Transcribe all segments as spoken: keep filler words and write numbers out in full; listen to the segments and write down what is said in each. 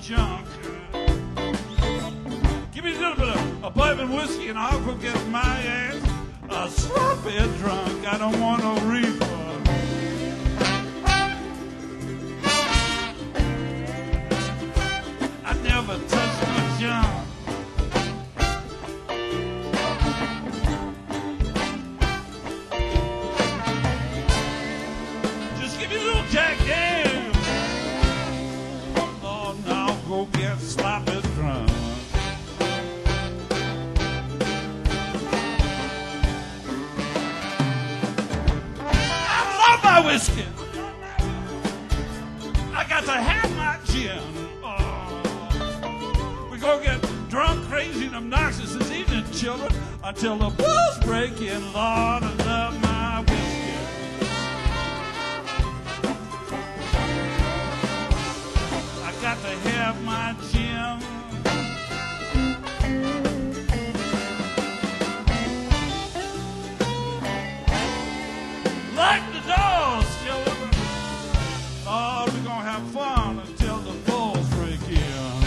junk. Give me a little bit of a bourbon whiskey and I'll go get my ass a sloppy drunk. I don't want no refund. I never touched my junk. Just give me a little Jack Daniels. Oh, now go get sloppy drunk. Whiskey. I got to have my gin. Oh. We go get drunk, crazy, and obnoxious this evening, children, until the blues break in. Lord, I love my whiskey. I got to have my gin. Like the doors, children. Oh, we're gonna have fun until the bulls break in.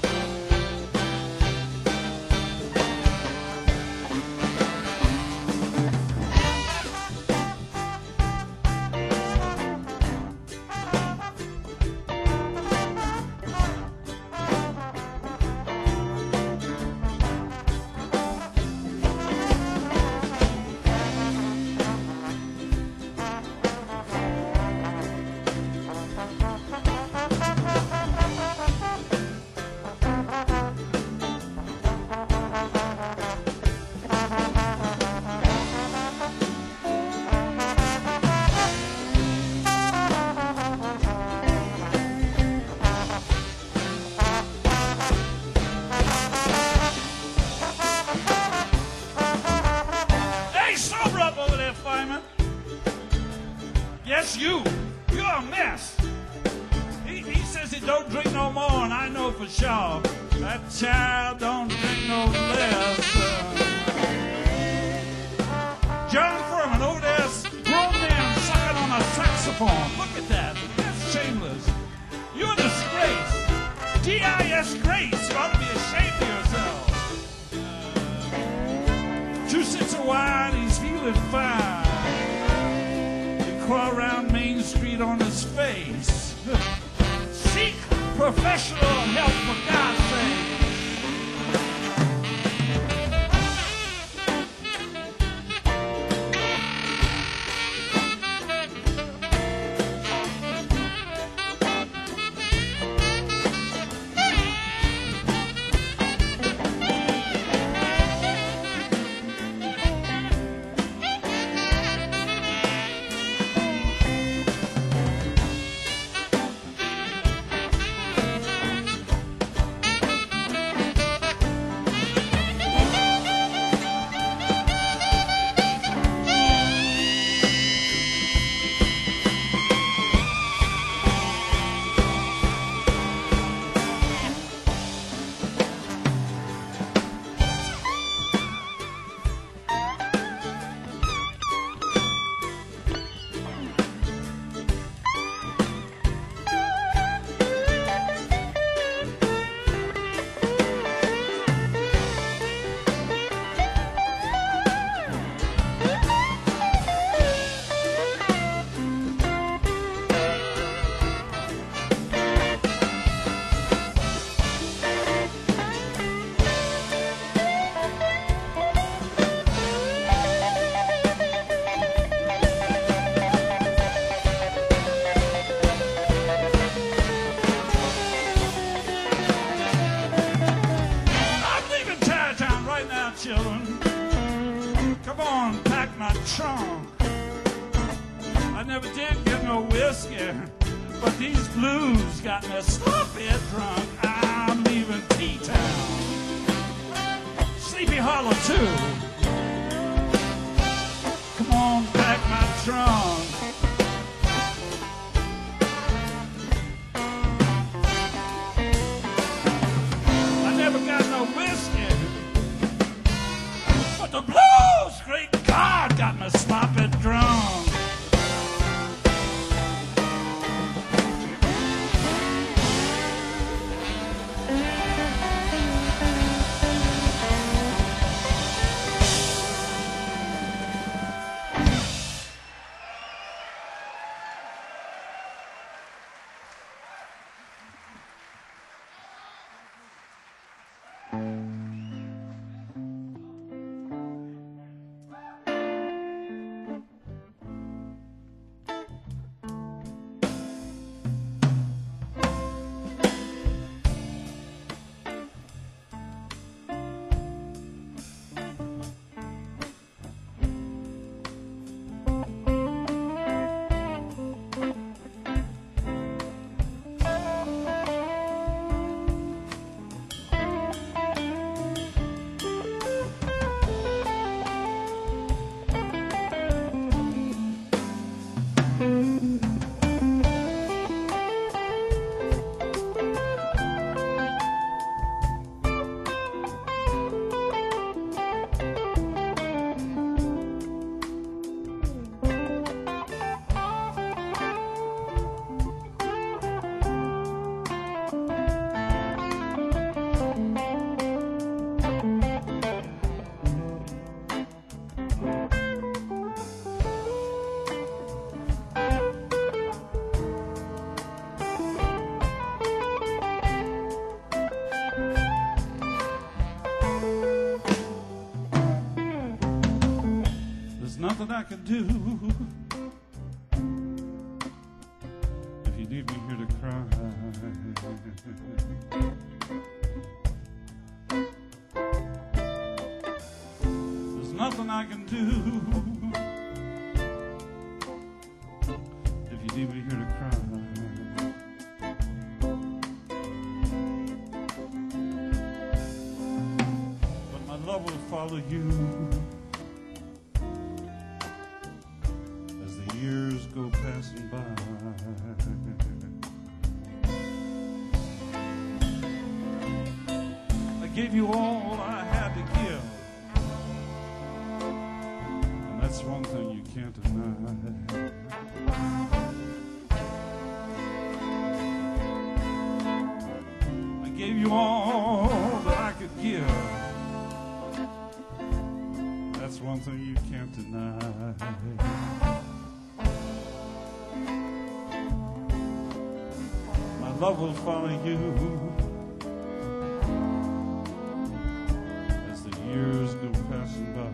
Yes, you. You're a mess. He, he says he don't drink no more, and I know for sure that child don't drink no less. Uh, John Furman over there, grown man sucking on a saxophone. Look at that. That's shameless. You're a disgrace. D I S grace. You ought to be ashamed of yourself. Uh, two sips of wine, he's feeling fine. Crawl around Main Street on his face. Seek professional help, for God's sake. Children, come on, pack my trunk. I never did get no whiskey, but these blues got me sloppy drunk. I'm leaving T-Town, Sleepy Hollow too. Come on, pack my trunk. I never got no whiskey. The blues, great God, got me sloppy drunk. nothing I can do if you leave me here to cry. There's nothing I can do if you leave me here to cry. But my love will follow you as the years go passing by. I gave you all I had to give, and that's one thing you can't deny. I gave you all that I could give, that's one thing you can't deny. My love will follow you as the years go passing by.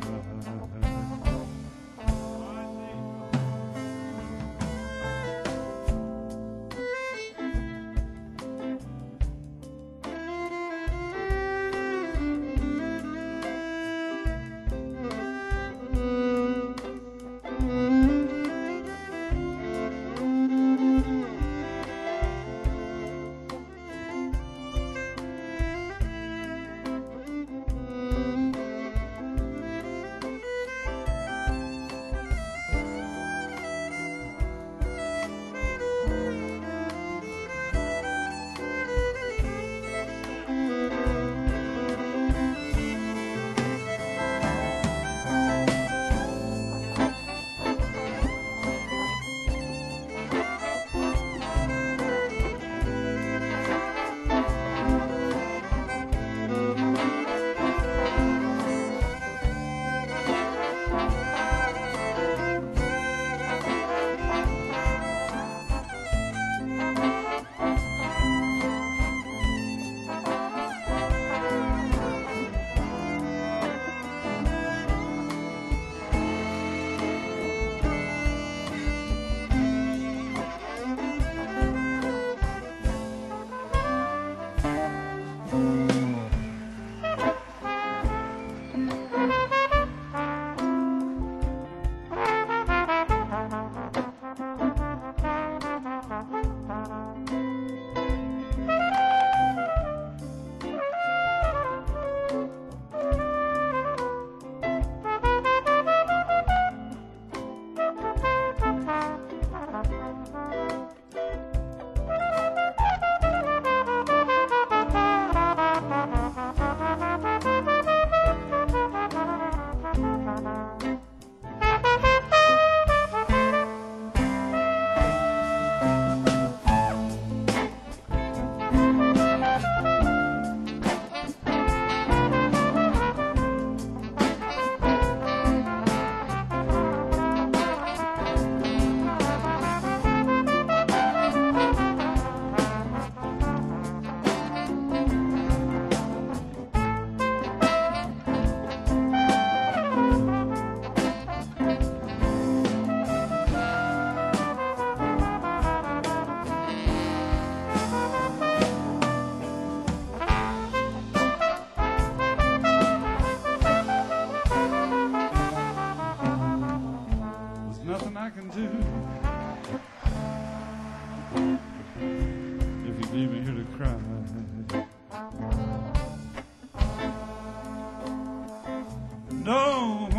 No,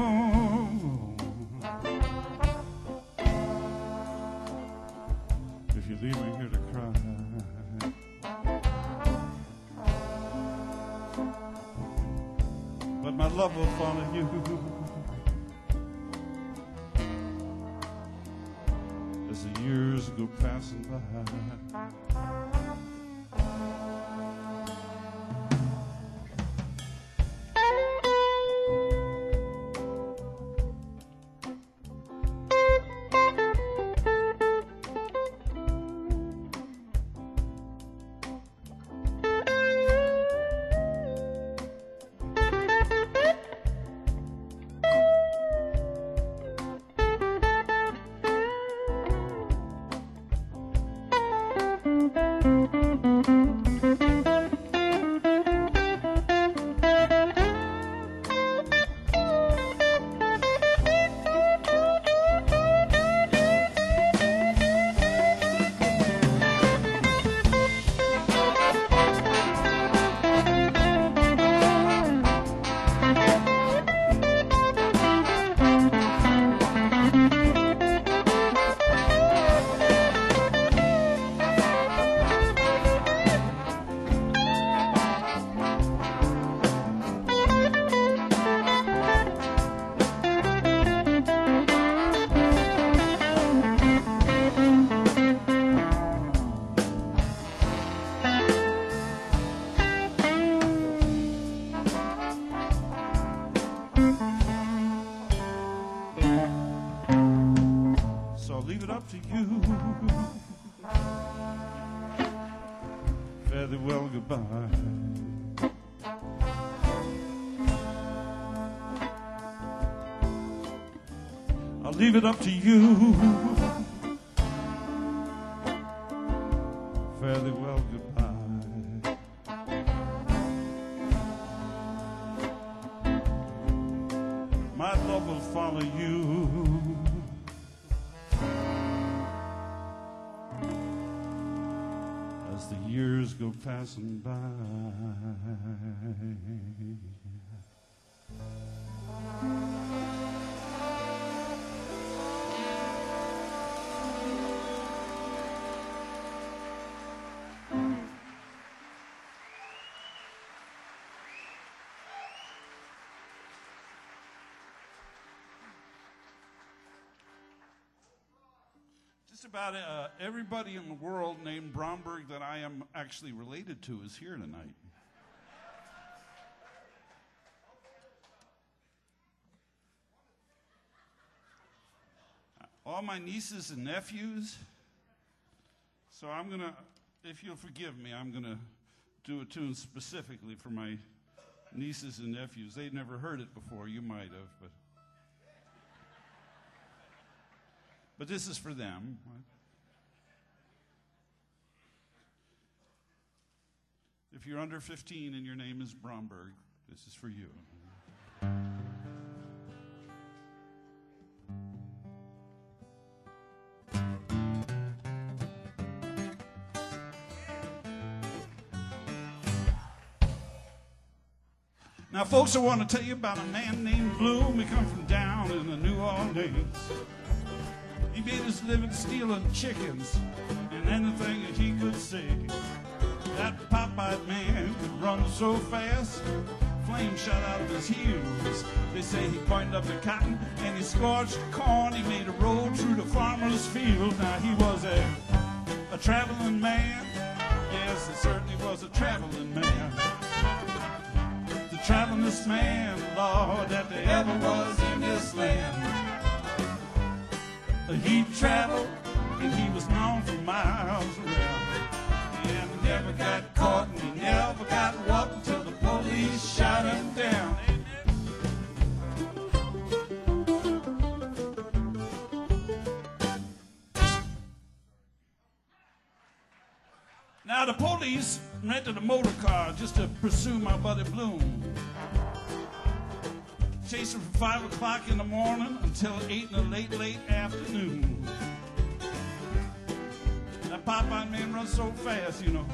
if you leave me here to cry, but my love will follow you as the years go passing by. to you. Fare thee well, goodbye. I'll leave it up to you. Fare thee well, goodbye. My love will follow you. As the years go passing by. Just about uh, everybody in the world named Bromberg that I am actually related to is here tonight. All my nieces and nephews. So I'm going to, if you'll forgive me, I'm going to do a tune specifically for my nieces and nephews. They'd never heard it before. You might have, but... But this is for them. If you're under fifteen and your name is Bromberg, this is for you. Now, folks, I want to tell you about a man named Bloom. He come from down in the New Orleans. He made his living stealing chickens and anything that he could see. That pop-eyed man could run so fast, flames shot out of his heels. They say he pointed up the cotton and he scorched the corn. He made a road through the farmer's field. Now he was a, a traveling man. Yes, he certainly was a traveling man. The travelingest man, Lord, that there ever was in this land. He traveled, and he was known for miles around. And he never got caught, and he never got whooped until the police shot him down. Now the police rented a motor car just to pursue my buddy Bloom. Chased him from five o'clock in the morning until eight in the late, late afternoon. That Popeye man runs so fast, you know.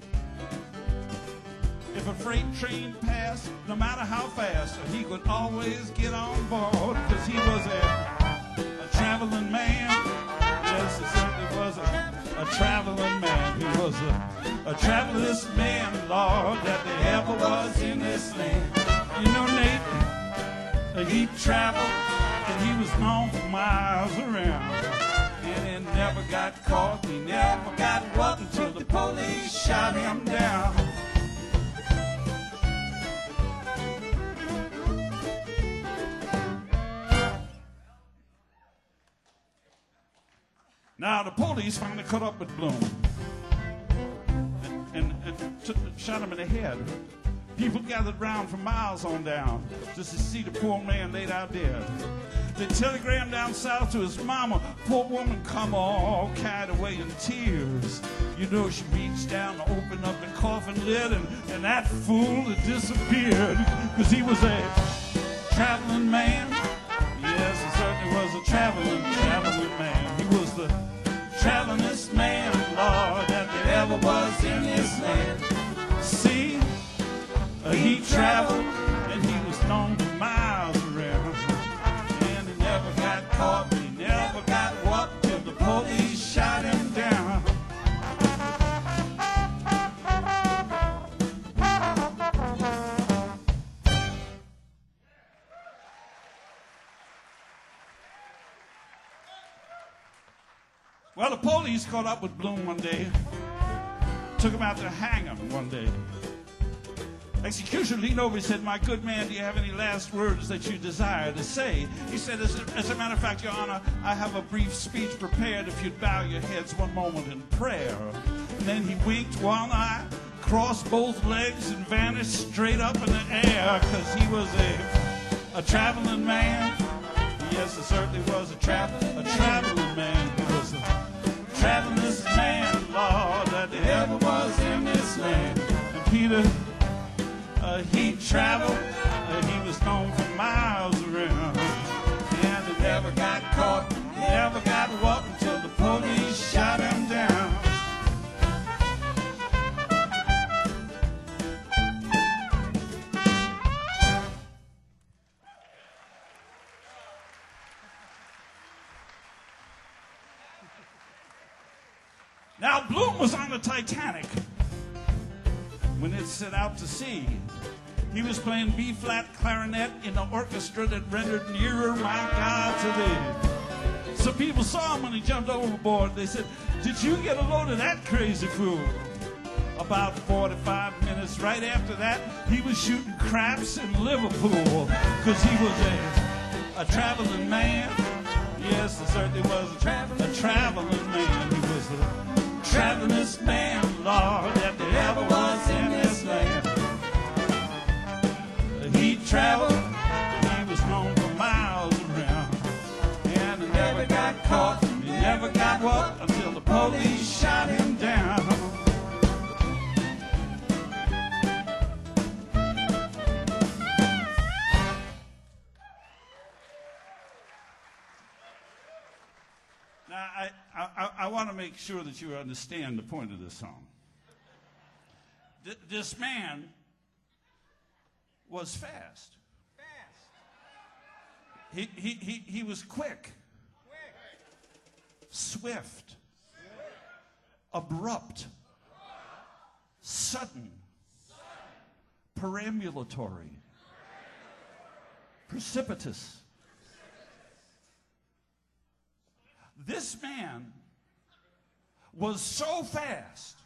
If a freight train passed, no matter how fast, he could always get on board, because he was a, a traveling man. Yes, he certainly was a, a traveling man. He was a, a travelingest man, Lord, that there ever was in this land. You know, Nate, he traveled, and he was known for miles around. And he never got caught, he never got whooped until the police shot him down. Now, the police finally caught up with Bloom and, and, and t- shot him in the head. People gathered round for miles on down just to see the poor man laid out dead. They telegrammed down south to his mama. Poor woman come all carried away in tears. You know, she reached down to open up the coffin lid, and, and that fool had disappeared, because he was a traveling man. Yes, he certainly was a traveling, traveling man. He was the travelingest man, Lord, that there ever was in this land. See, uh, he traveled, and he was known for miles around. And he never got caught, he never got whooped till the police shot him down. Well, the police caught up with Bloom one day, took him out to hang him one day. executioner leaned over and said, "My good man, do you have any last words that you desire to say?" He said, as a, as a matter of fact, Your Honor, I have a brief speech prepared if you'd bow your heads one moment in prayer. And then he winked one eye, crossed both legs, and vanished straight up in the air, because he was a, a traveling man. Yes, it certainly was a, tra- a traveling man. He was a travelingest man, Lord, that there ever was in this land. And Peter, uh, he traveled, uh, he was known for miles around. And he never got caught, never got whooped until the police shot him down. Now, Bloom was on the Titanic when it set out to sea. He was playing B-flat clarinet in the orchestra that rendered Nearer My God to Thee. Some people saw him when he jumped overboard. They said, "Did you get a load of that crazy fool?" About forty-five minutes right after that, he was shooting craps in Liverpool, because he was a, a traveling man. Yes, it certainly was a, tra- a traveling man. He was a travelingest man, Lord, that there ever was in this land. He traveled, he was known for miles around, and he never got caught, he never got what, until the police shot him down. Now, I, I, I want to make sure that you understand the point of this song. Th- this man was fast. Fast. He, he, he, he was quick. Quick. Swift. Swift. Abrupt. Sudden. Sudden. Perambulatory. Precipitous. This man was so fast,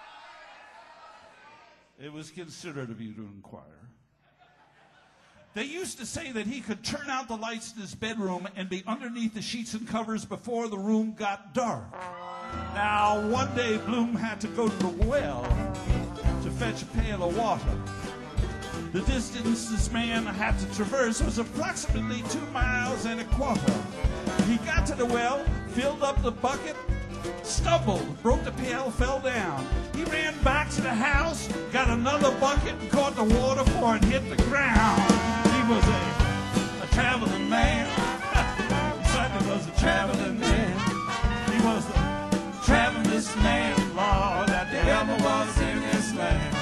it was considerate of you to inquire. They used to say that he could turn out the lights in his bedroom and be underneath the sheets and covers before the room got dark. Now, one day, Bloom had to go to the well to fetch a pail of water. The distance this man had to traverse was approximately two miles and a quarter. He got to the well, filled up the bucket, stumbled, broke the pail, fell down. He ran back to the house, got another bucket, and caught the water before it hit the ground. He was a, a traveling man. He certainly was a traveling man. He was the travelingest man, Lord, that there ever was in this land.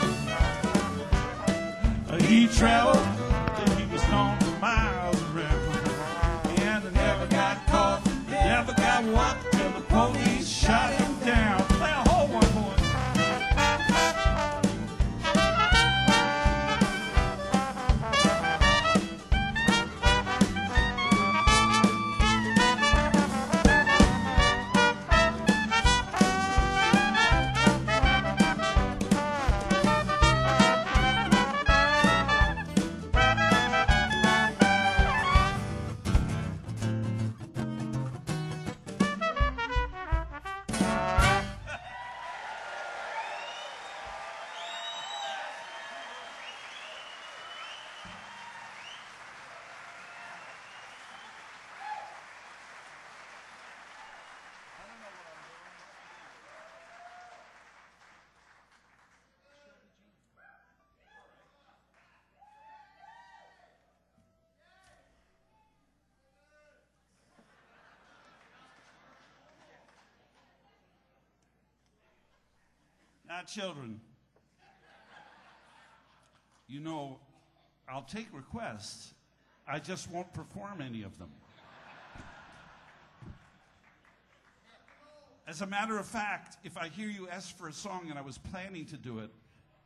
He traveled, and he was known for miles around, and he never got caught, never got whooped till the police shot him down. Play a whole one more. Now, children, you know, I'll take requests. I just won't perform any of them. As a matter of fact, if I hear you ask for a song and I was planning to do it,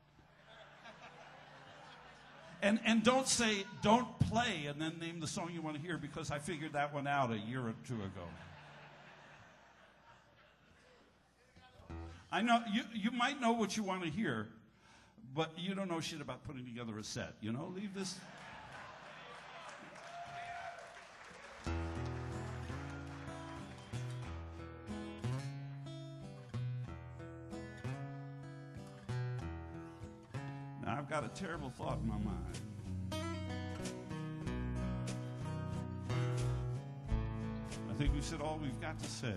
and, and don't say, don't play, and then name the song you want to hear, because I figured that one out a year or two ago. I know you, you might know what you want to hear, but you don't know shit about putting together a set, you know? Leave this... Now, I've got a terrible thought in my mind. I think we've said all we've got to say.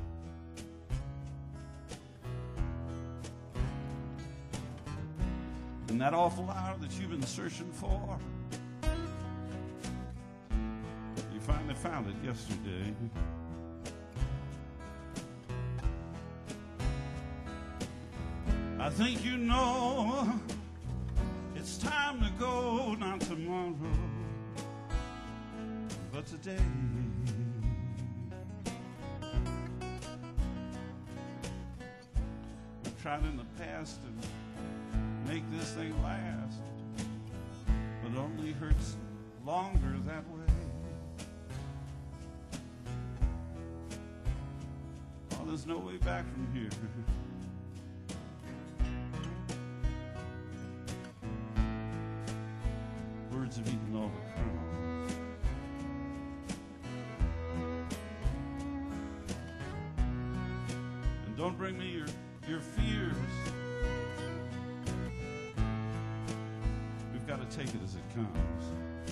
And that awful hour that you've been searching for, you finally found it yesterday. I think you know it's time to go, not tomorrow, but today. We've tried in the past to make this thing last, but it only hurts longer that way. Oh, there's no way back from here. Words have eaten all the kernels. And don't bring me your, your fears. We've got to take it as it comes.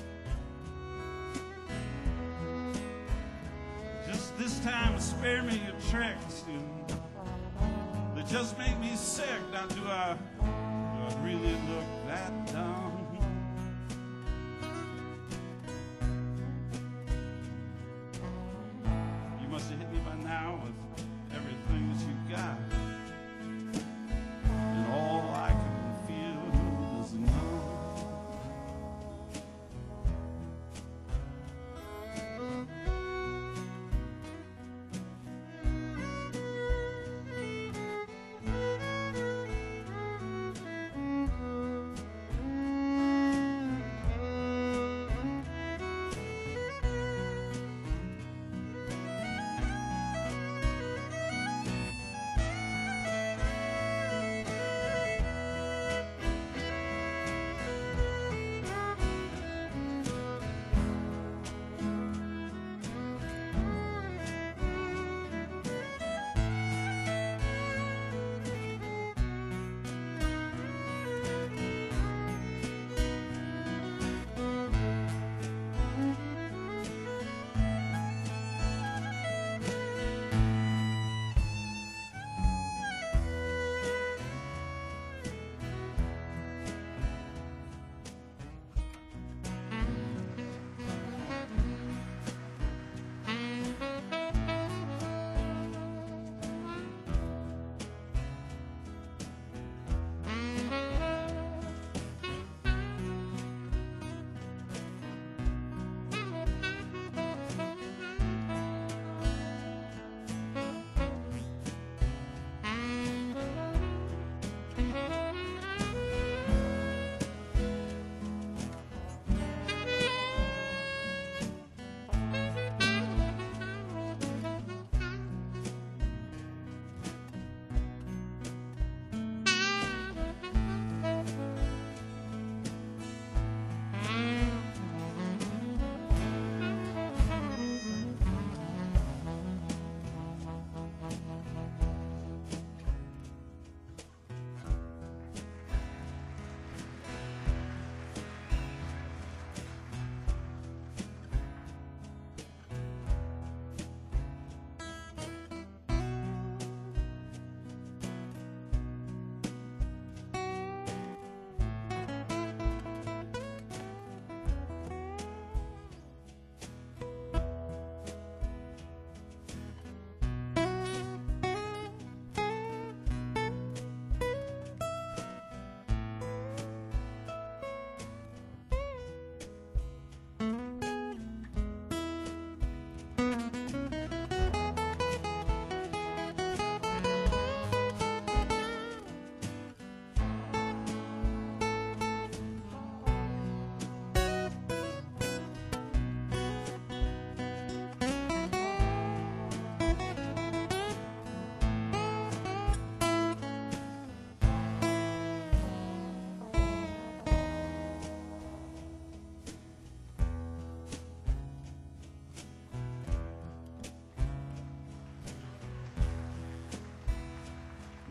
Just this time, spare me your tricks, you know, that just make me sick. Now, do I, do I really look that dumb? You must have hit me by now with everything that you got, and all I can feel is numb.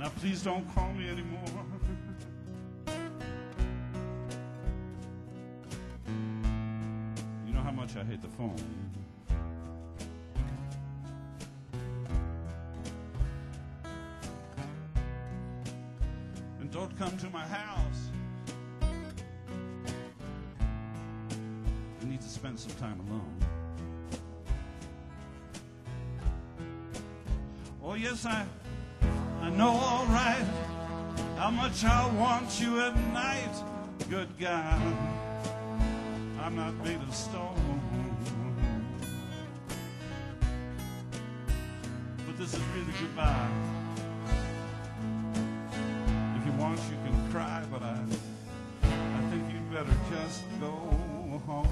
Now please don't call me anymore. You know how much I hate the phone. And don't come to my house. I need to spend some time alone. Oh yes, I I know all right how much I want you at night. Good God, I'm not made of stone. But this is really goodbye. If you want, you can cry, but I, I think you'd better just go home.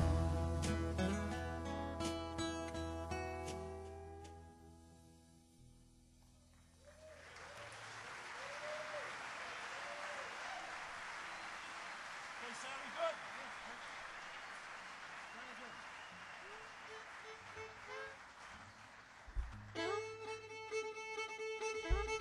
Sounding good. Very good.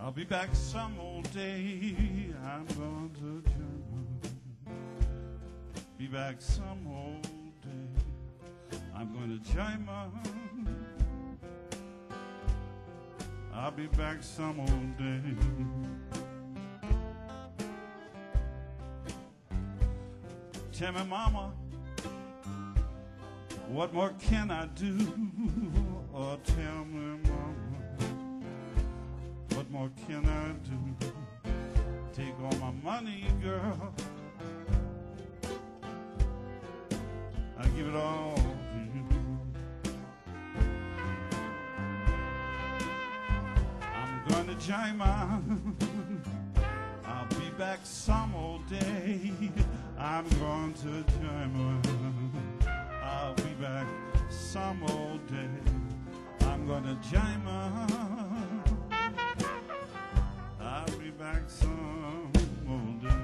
I'll be back some old day. I'm going to Germany. Be back some old day. I'm going to Germany. I'll be back some old day. Tell me, mama, what more can I do? Or tell me, mama, what more can I do? Take all my money, girl. I give it all to you. I'm gonna Jima. I'll be back some old day. I'm going to Jima. I'll be back some old day. I'm gonna Jima. I'll be back some old day.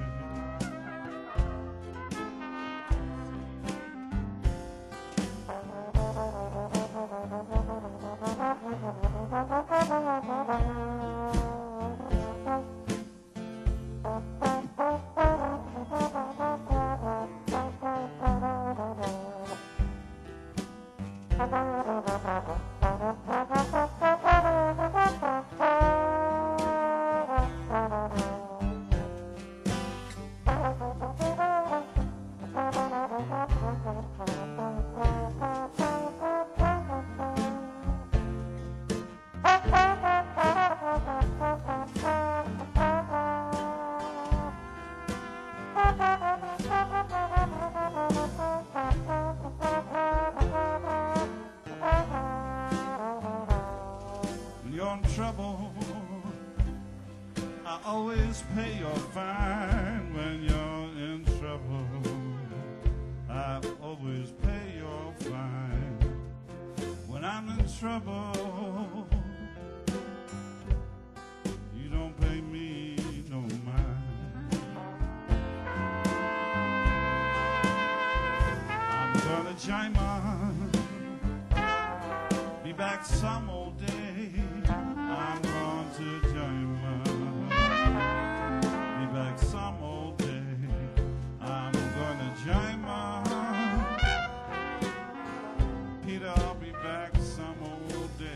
When you're in trouble, I always pay your fine. When you're in trouble, I always pay your fine. When I'm in trouble, you don't pay me no mind. I'm gonna Jima, be back some old day. I'm going to Jima, be back some old day. I'm gonna Jima, Peter, I'll be back some old day.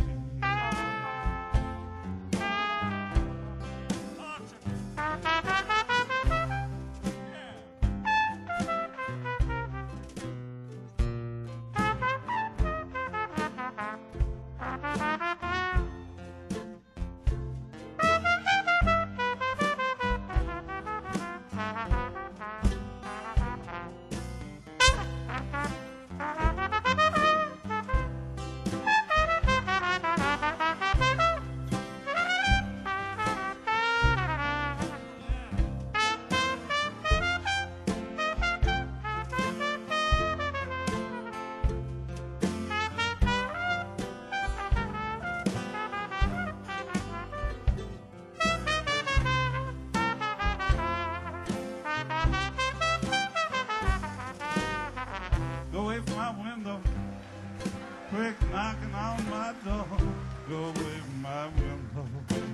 Go away from my window, quick knocking on my door. Go away from my window,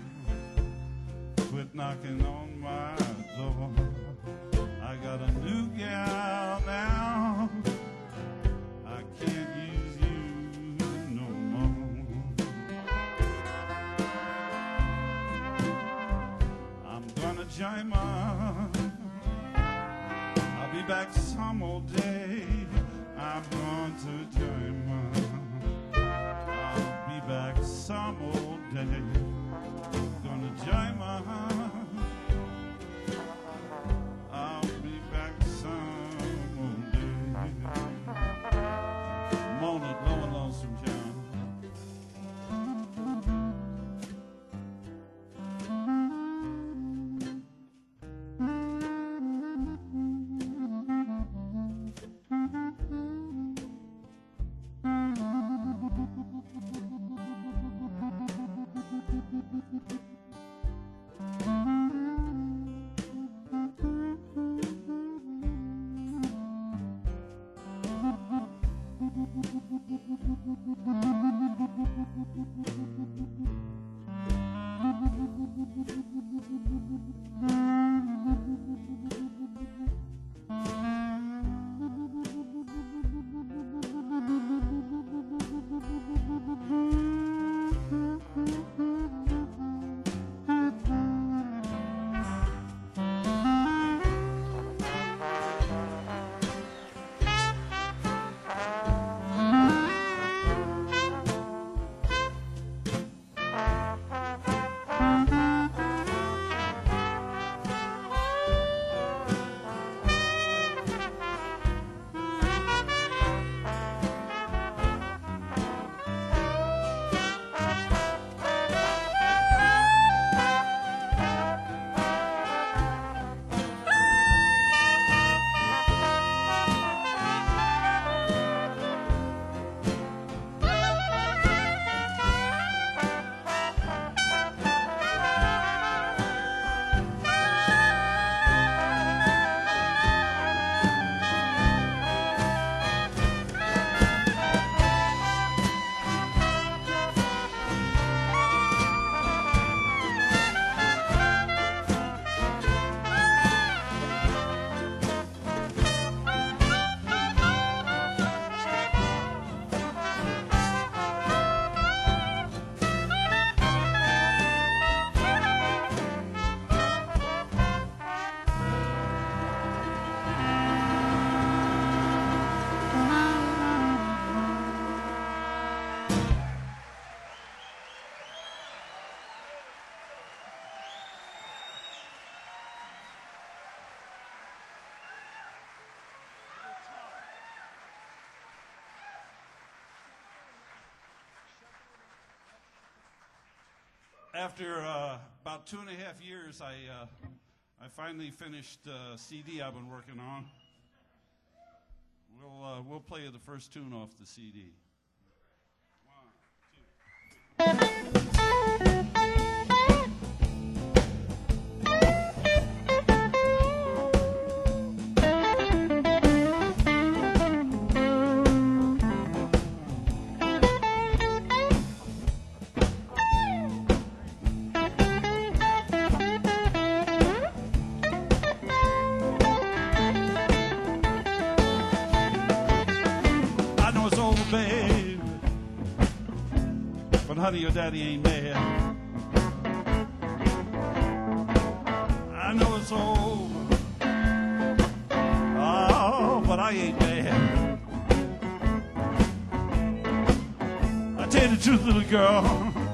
quit knocking on my door. I got a new gal now, I can't use you no more. I'm gonna Jima, I'll be back some old day. I'm going to Jima, I'll be back some old day. Gonna Jima, I'll be back some old day. Moan it, low lonesome John. after uh, about two and a half years, I uh, I finally finished a C D I've been working on. We'll uh, we'll play you the first tune off the C D. One, two, three. Babe, but honey, your daddy ain't mad. I know it's over, oh, but I ain't mad. I tell you the truth, little girl,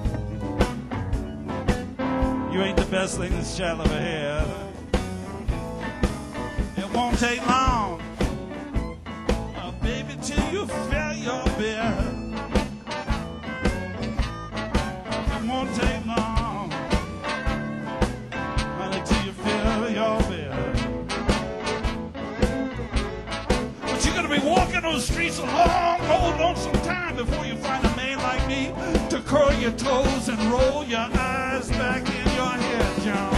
you ain't the best thing this child ever had. It won't take long, baby, till you fill your bed. It won't take long, honey, till you fill your bed. But you're gonna be walking those streets a long, long, lonesome time before you find a man like me to curl your toes and roll your eyes back in your head, John.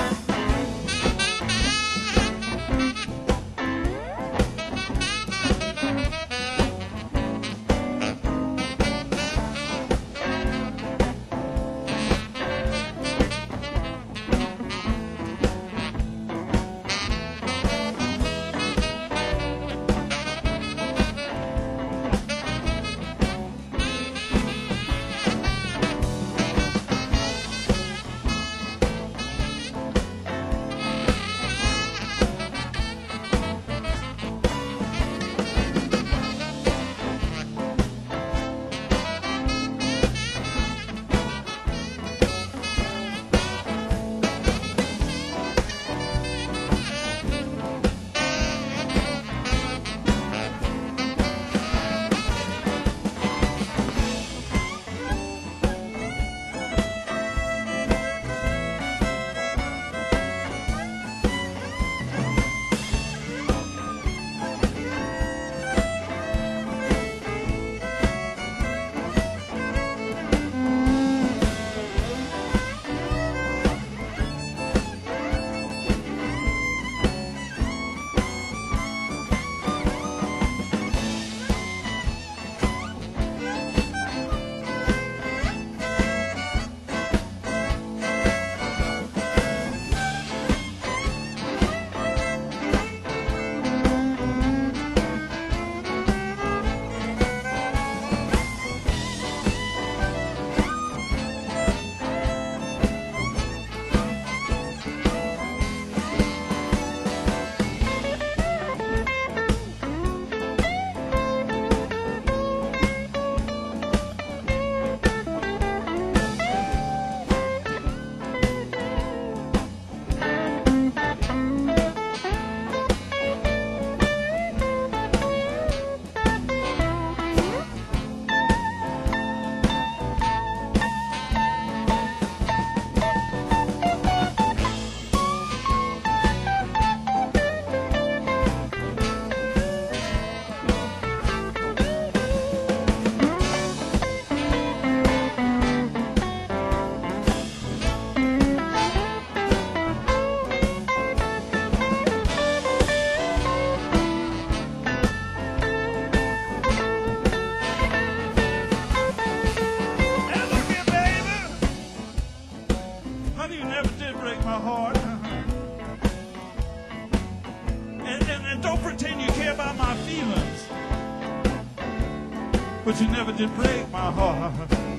But you never did break my heart.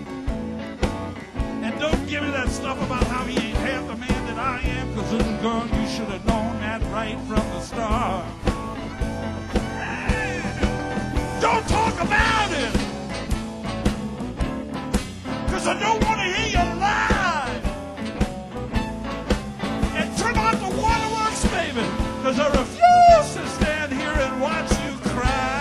And don't give me that stuff about how he ain't half the man that I am, because little girl, you should have known that right from the start. Hey, don't talk about it, because I don't want to hear you lie. And turn on the waterworks, baby, because I refuse to stand here and watch you cry.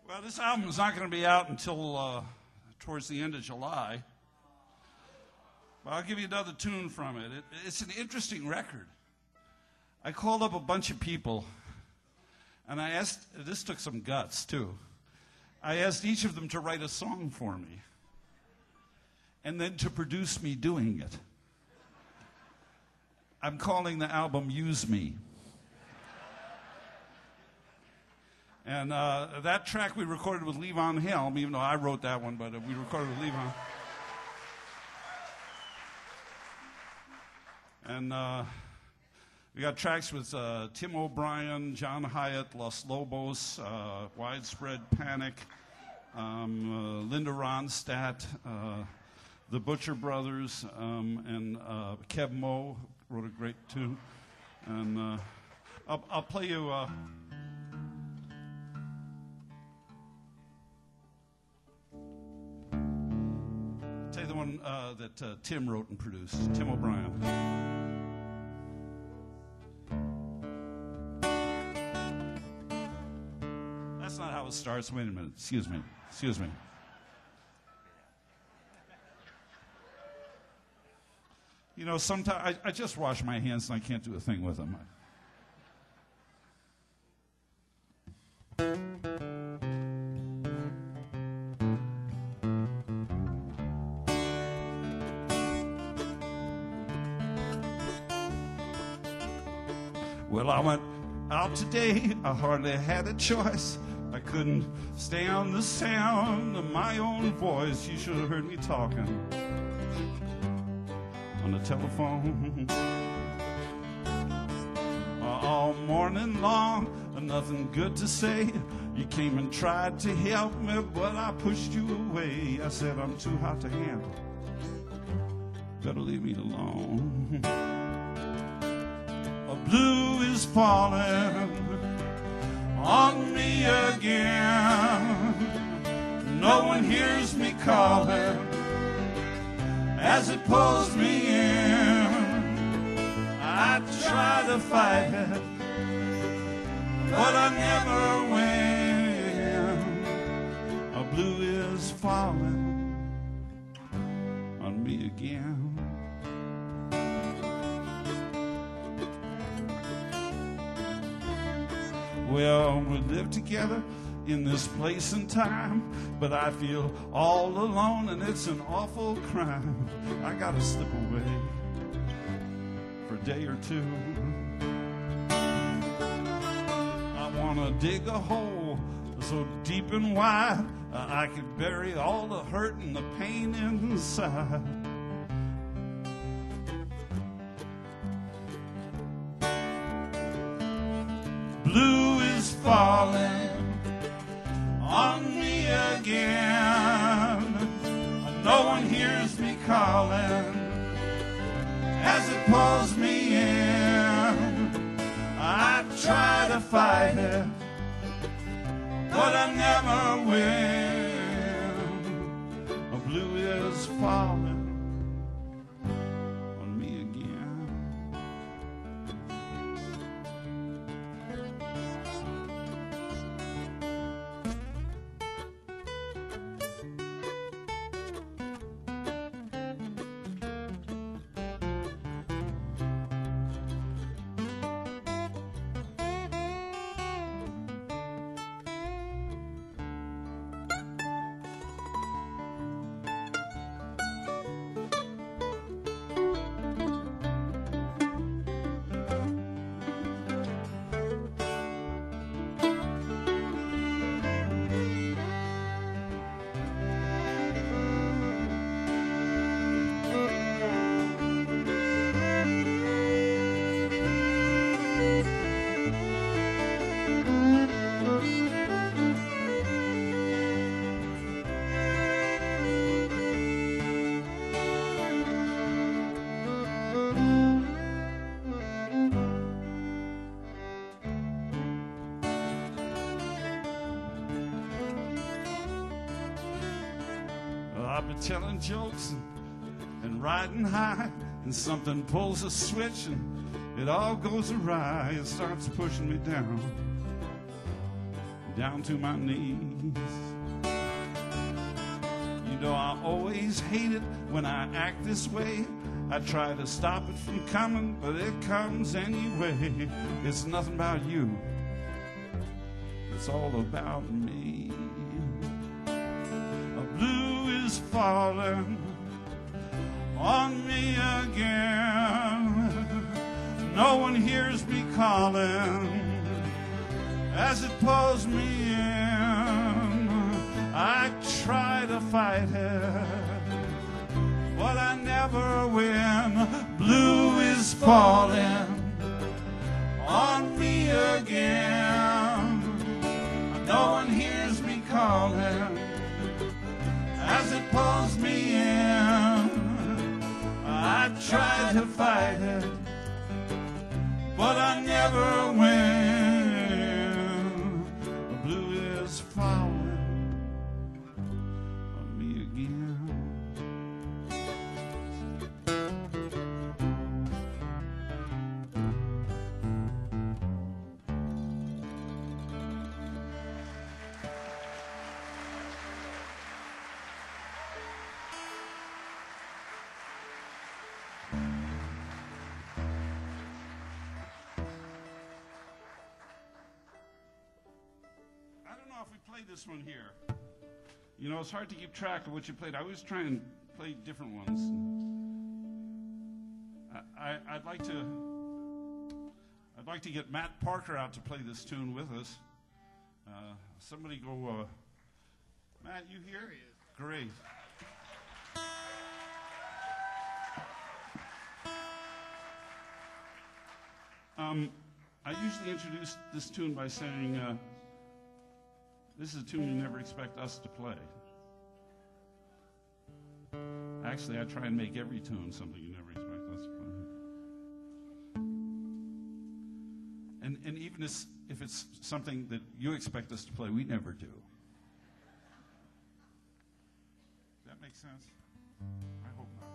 Well, this album is not going to be out until uh, towards the end of July. But I'll give you another tune from it. it. It's an interesting record. I called up a bunch of people, and I asked, this took some guts too. I asked each of them to write a song for me, and then to produce me doing it. I'm calling the album Use Me. And uh, that track we recorded with Levon Helm, even though I wrote that one, but uh, we recorded with Levon. And uh, we got tracks with uh, Tim O'Brien, John Hyatt, Los Lobos, uh, Widespread Panic, um, uh, Linda Ronstadt, uh, the Butcher Brothers, um, and uh, Kev Moe wrote a great tune. And uh, I'll, I'll play you... Uh, the one uh, that uh, Tim wrote and produced, Tim O'Brien. That's not how it starts. Wait a minute. Excuse me. Excuse me. You know, sometimes I, I just wash my hands and I can't do a thing with them. Well, I went out today, I hardly had a choice. I couldn't stand the sound of my own voice. You should have heard me talking on the telephone. All morning long, nothing good to say. You came and tried to help me, but I pushed you away. I said, I'm too hot to handle. Better leave me alone. Blue is falling on me again. No one hears me calling as it pulls me in. I try to fight it, but I never win. A blue is falling on me again. Well, we live together in this place and time, but I feel all alone and it's an awful crime. I gotta slip away for a day or two. I wanna dig a hole so deep and wide uh, I could bury all the hurt and the pain inside. Blue is falling on me again. No one hears me calling as it pulls me in. I try to fight it, but I never win. A blue is falling on me again. I've been telling jokes and, and riding high, and something pulls a switch and it all goes awry. It starts pushing me down, down to my knees. You know I always hate it when I act this way. I try to stop it from coming, but it comes anyway. It's nothing about you, it's all about me. A blue is falling on me again. No one hears me calling as it pulls me in. I try to fight it, but I never win. Blue is falling on me again. No one hears me calling as it pulls me in. I try to fight it, but I never win. The blue is falling on me again. If we play this one here, you know, it's hard to keep track of what you played. I always try and play different ones. I, I, I'd like to, I'd like to get Matt Parker out to play this tune with us. Uh, somebody go, uh, Matt, you here? There he is. Great. Um, I usually introduce this tune by saying, uh, this is a tune you never expect us to play. Actually, I try and make every tune something you never expect us to play. And, and even if, if it's something that you expect us to play, we never do. Does that make sense? I hope not.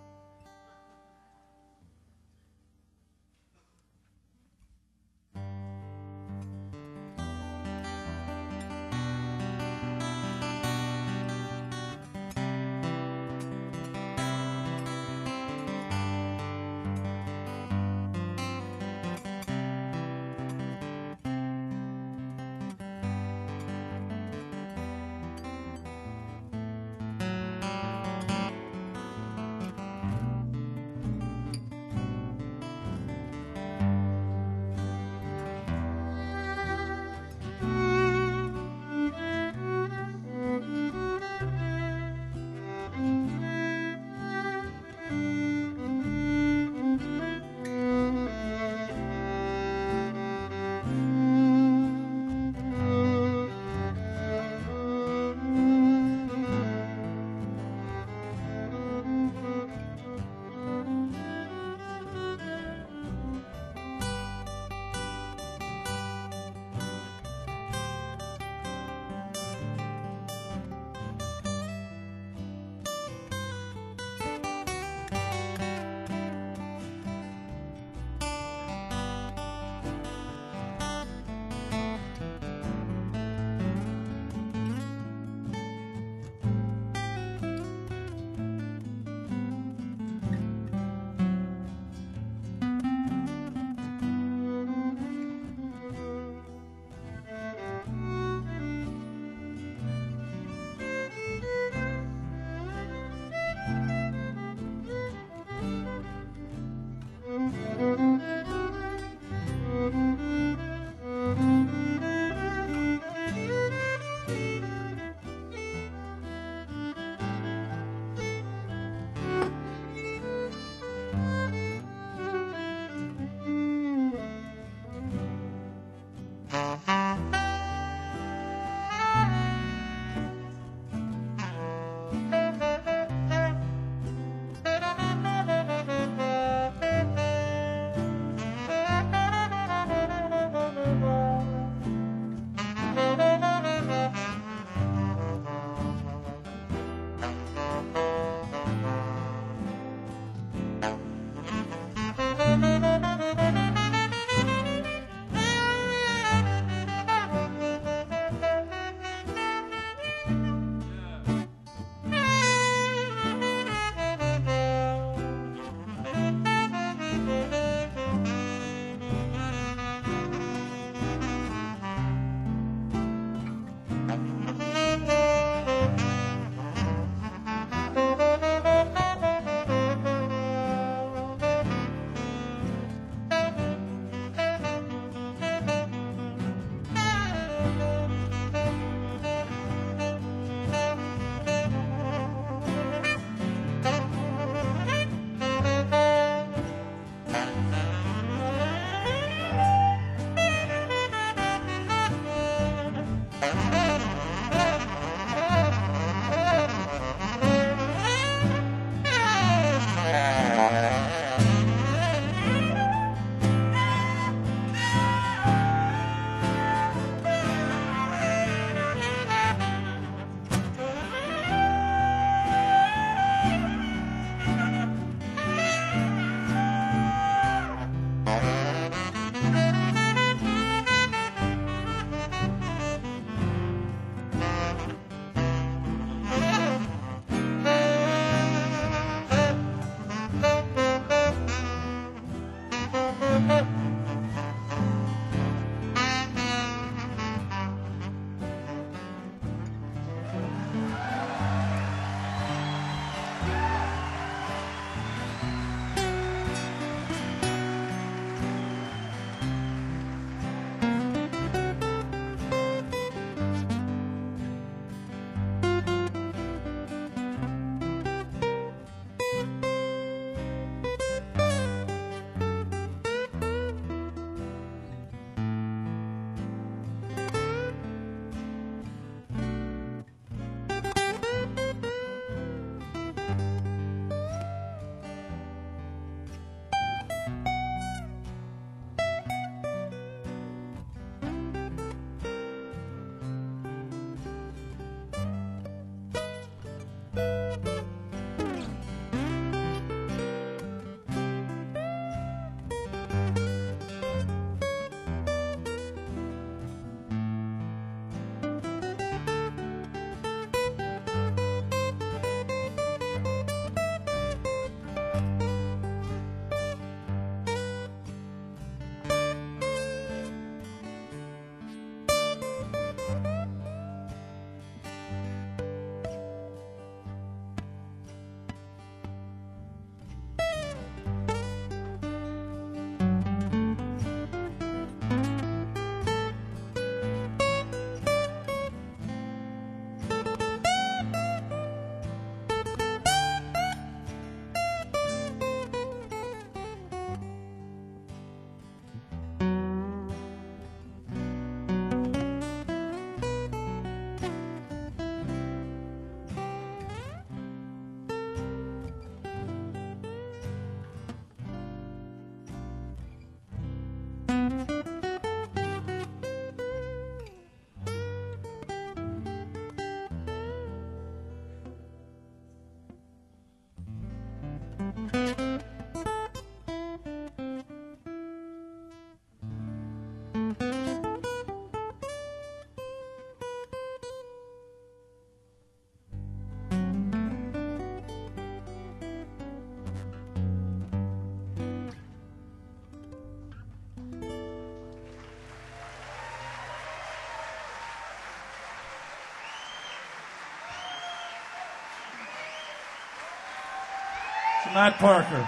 Matt Parker.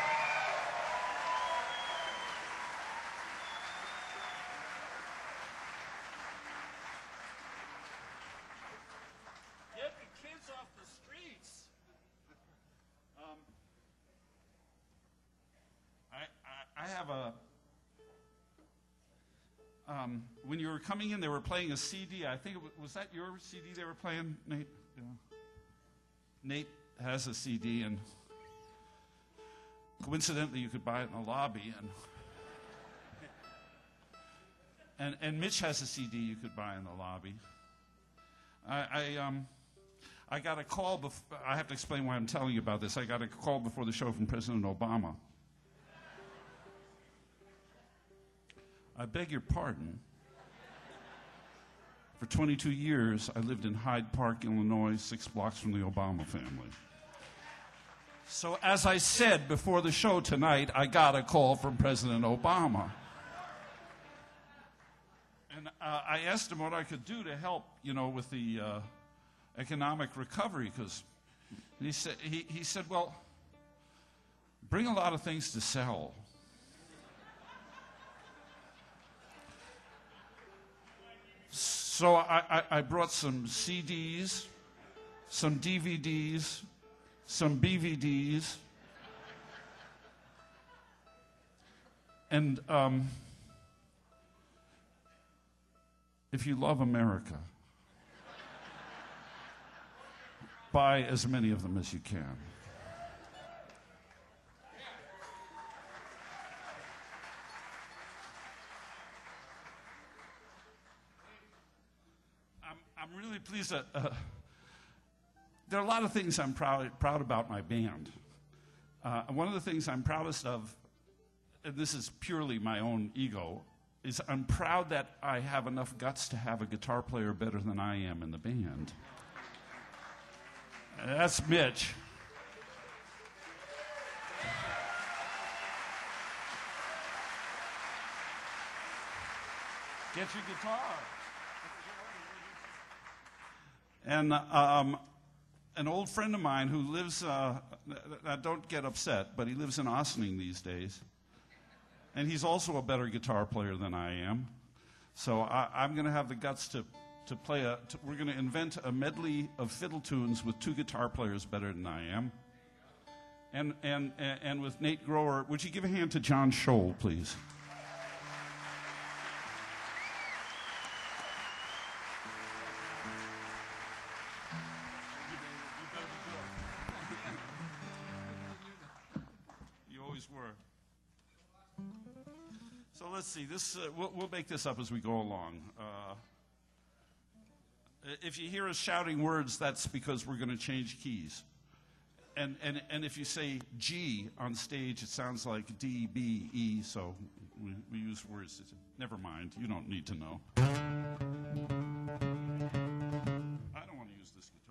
Get the kids off the streets. Um, I, I, I have a. Um, when you were coming in, they were playing a C D. I think it was, was that your C D they were playing, Nate? Yeah. Nate has a C D, and coincidentally, you could buy it in the lobby, and and and Mitch has a C D you could buy in the lobby. I, I um I got a call. Bef- I have to explain why I'm telling you about this. I got a call before the show from President Obama. I beg your pardon. For twenty-two years, I lived in Hyde Park, Illinois, six blocks from the Obama family. So as I said before the show tonight, I got a call from President Obama. And uh, I asked him what I could do to help, you know, with the uh, economic recovery, because he said, he, he said, well, bring a lot of things to sell. So I, I, I brought some C Ds, some D V Ds, some B V Ds, and um, if you love America, buy as many of them as you can. I'm, I'm really pleased that uh, there are a lot of things I'm proud, proud about my band. Uh, one of the things I'm proudest of, and this is purely my own ego, is I'm proud that I have enough guts to have a guitar player better than I am in the band. Uh, that's Mitch. Get your guitar. And um, an old friend of mine who lives, uh, uh, don't get upset, but he lives in Ossining these days. And he's also a better guitar player than I am. So I, I'm going to have the guts to, to play a, to, we're going to invent a medley of fiddle tunes with two guitar players better than I am. And, and, and with Nate Grower, would you give a hand to John Scholl, please? So let's see. This uh, we'll, we'll make this up as we go along. Uh, if you hear us shouting words, that's because we're going to change keys. And and and if you say G on stage, it sounds like D, B, E. So we, we use words. Never mind. You don't need to know. I don't want to use this guitar.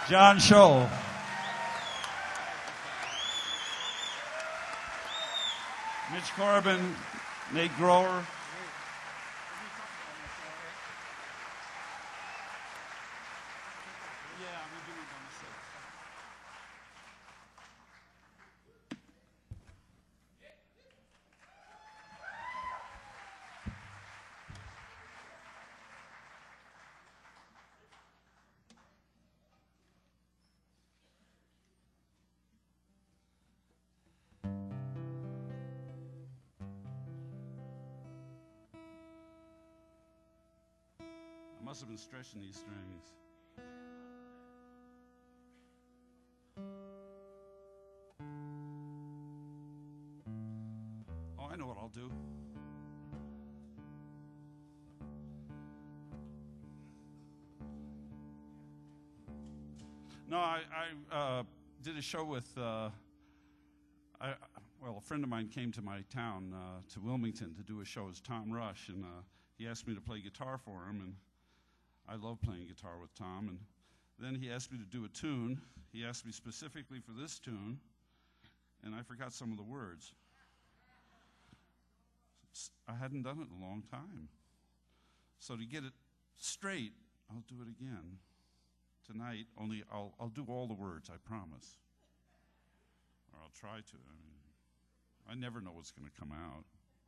John Scholl. Mitch Corbin, Nate Grower. I must have been stretching these strings. Oh, I know what I'll do. No, I, I uh, did a show with, uh, I, well, a friend of mine came to my town, uh, to Wilmington, to do a show as Tom Rush, and uh, he asked me to play guitar for him, and I love playing guitar with Tom. And then he asked me to do a tune. He asked me specifically for this tune, and I forgot some of the words. I hadn't done it in a long time. So to get it straight, I'll do it again tonight, only I'll, I'll do all the words, I promise. Or I'll try to. I mean, I never know what's going to come out.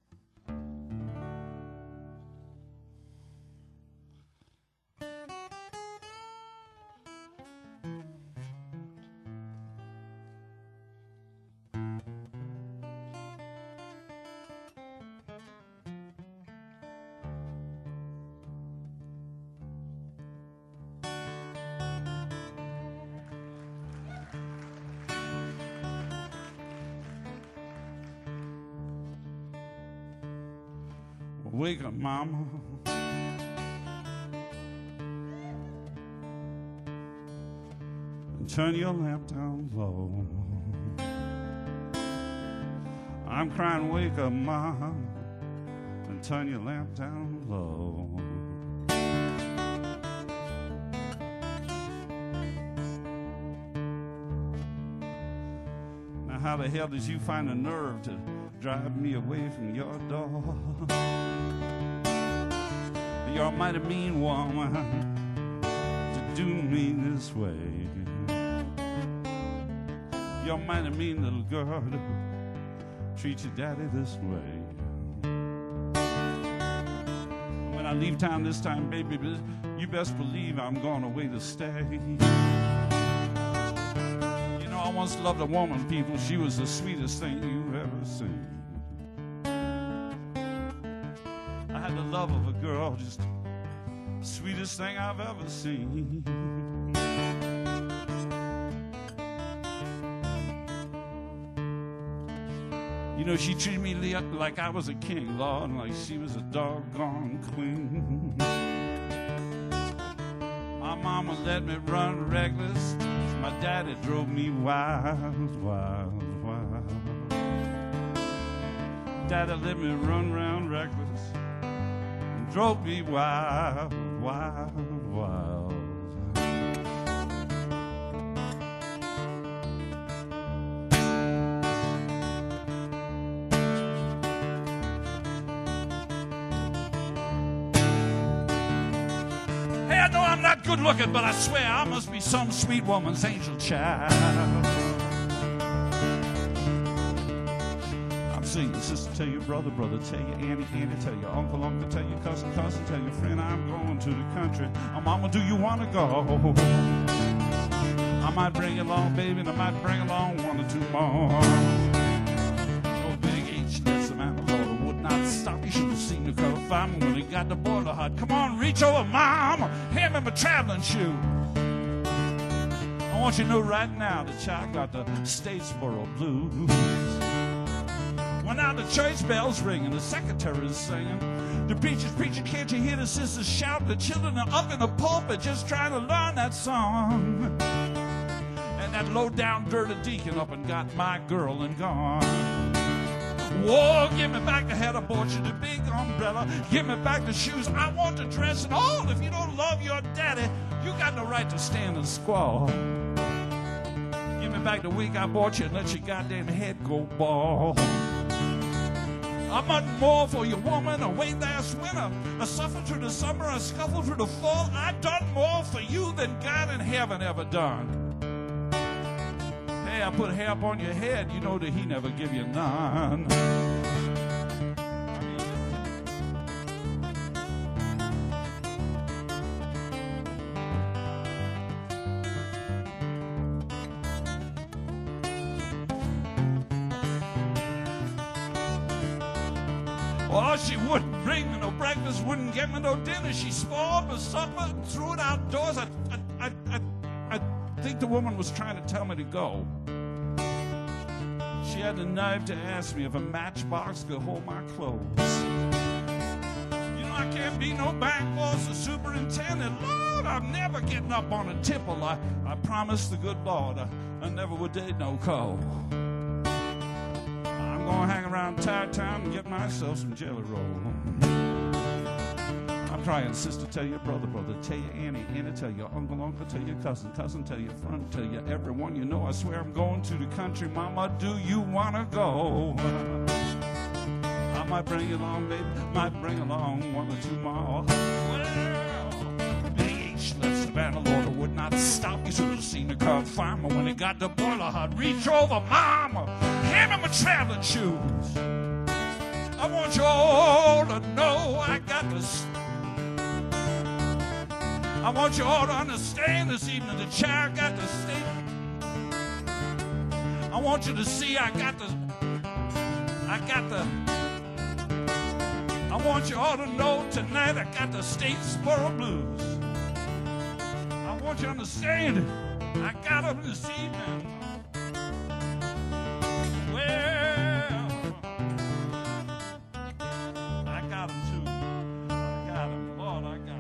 Wake up, mama. And turn your lamp down low. I'm crying, wake up, mama. And turn your lamp down low. Now, how the hell did you find the nerve to drive me away from your door? You're a mighty mean woman to do me this way. You're a mighty mean little girl to treat your daddy this way. When I leave town this time, baby, you best believe I'm going away to stay. You know, I once loved a woman, people. She was the sweetest thing you've ever seen. I had the love of a girl, just sweetest thing I've ever seen. You know, she treated me like I was a king, Lord, like she was a doggone queen. My mama let me run reckless. My daddy drove me wild, wild, wild. Daddy let me run round reckless. Drove me wild, wild, wild. Hey, I know I'm not good looking, but I swear I must be some sweet woman's angel child. Sing, sister, tell your brother, brother, tell your auntie, auntie, tell your uncle, uncle, tell your cousin, cousin, tell your friend, I'm going to the country. Oh, mama, do you want to go? I might bring along, baby, and I might bring along one or two more. Oh, Big H, that's the man the Lord would not stop. You should have seen the color fireman when he got the boiler hot. Come on, reach over, mama, hand me my traveling shoe. I want you to know right now the child got the Statesboro blues. Well, now the church bell's ringing, the secretary's singing, the preacher's preaching, can't you hear the sisters shout? The children are up in the pulpit just trying to learn that song. And that low-down dirty deacon up and got my girl and gone. Whoa, give me back the head of orchard, the big umbrella. Give me back the shoes. I want the dress and all. If you don't love your daddy, You got no right to stand and squall. Give me back the wig I bought you and let your goddamn head go bald. I'm nothing more for your woman, a wait last winter, a suffer through the summer, a scuffle through the fall. I done more for you than God in heaven ever done. Hey, I put hair up on your head, you know that he never give you none. Oh, she wouldn't bring me no breakfast, wouldn't get me no dinner. She spoiled my supper and threw it outdoors. I, I, I, I, I think the woman was trying to tell me to go. She had the nerve to ask me if a matchbox could hold my clothes. You know, I can't be no bank boss or superintendent. Lord, I'm never getting up on a tipple. I, I promised the good Lord I, I never would date no call. I'm gonna hang around Tired Town and get myself some jelly roll. I'm trying, sister, tell your brother, brother, tell your auntie, auntie, tell your uncle, uncle, tell your cousin, cousin, tell your friend, tell you everyone you know. I swear I'm going to the country, mama, do you wanna go? I might bring you along, baby, might bring along one or two more. Well, Billy H. left Savannah, Lord, I would not stop. You should have seen the car farmer when he got the boiler hot. Reach over, mama, hand me my traveling shoes. I want you all to know I got this. I want you all to understand this evening the child got to stay. I want you to see I got the, I got the, I want you all to know tonight I got the Statesboro blues. I want you to understand it. I got them this evening. Well, I got them too. I got them, Lord, I got them.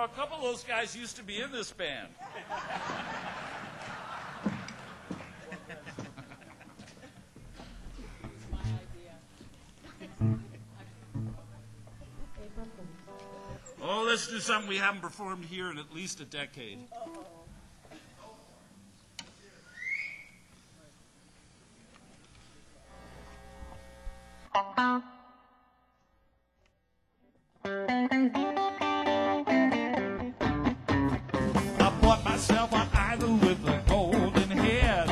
know, a couple of those guys used to be in this band. Oh, let's do something we haven't performed here in at least a decade. I bought myself an idol with a golden head.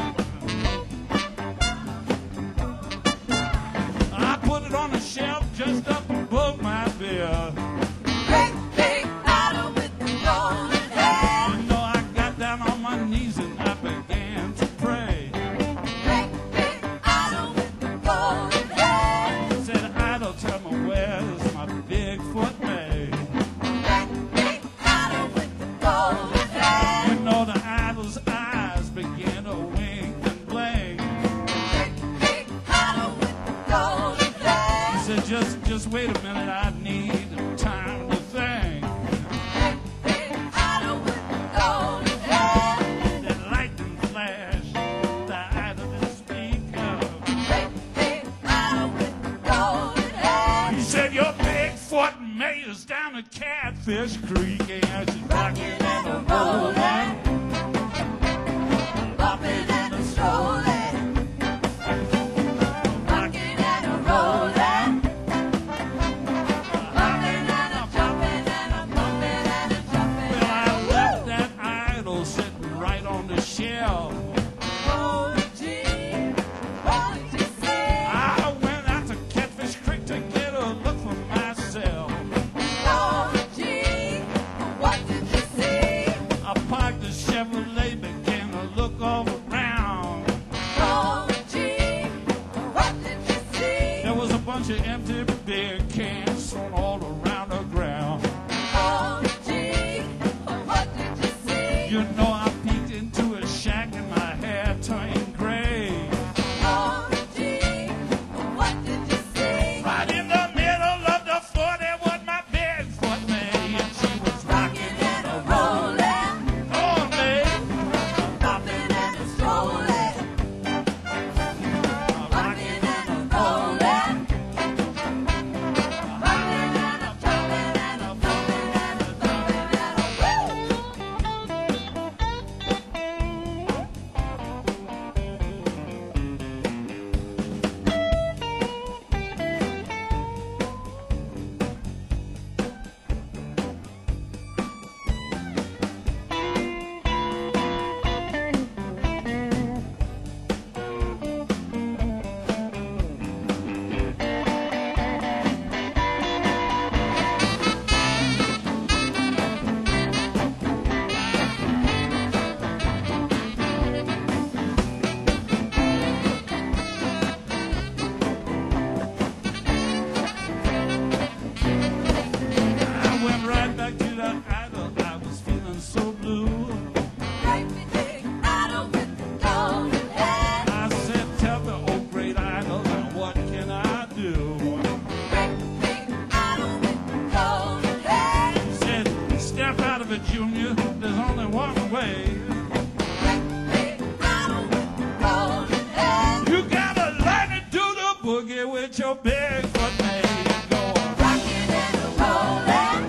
I put it on a shelf just up above my bed. Great big idol with the golden head. You know, I got down on my knees and I began to pray. Great big idol with the golden head. I said, idol, tell me where's my Bigfoot made? Great big idol with the golden head. You know, the idol's eyes began to wink and blink. Great big idol with the golden head. He said, just, just wait a minute, I need time to think. Great big idol with the golden head. That lightning flash, the idol didn't speak of. Great big idol with the golden head. He said, your Bigfoot made us down at Catfish Creek, and she's rocking and a rolling. Bumping and a strolling. Rocking and a rolling. Bumping and a jumping and a bumping and a jumping. Well, I left that idol sitting right on the shelf. Oh, gee, what did you see? I went out to Catfish Creek to get a look for myself. Oh, gee, what did you see? I parked the Chevrolet, began to look all around. Oh, gee, what did you see? There was a bunch of empty beer cans thrown all around the ground. Oh, gee, what did you see? You know, I peeked into a shack and my hair turned gray. Oh, gee, what did you see? Right in the middle of the floor, there was my Bigfoot mate, and she was rocking And a rolling, on me. bumping and a strolling. Rocking and a rolling. Rocking and a jumping and a bumping and a thumping and a woo. I went right back to the idol. I was feeling so blue. Great big idol with the golden head. I said, tell me, oh great idol, now what can I do? Great big idol with the golden head. He said, step out of it, Junior. There's only one way. Great big idol with the golden head. You gotta learn to do the boogie with your Bigfoot mate. Go on. Rocking and a rolling.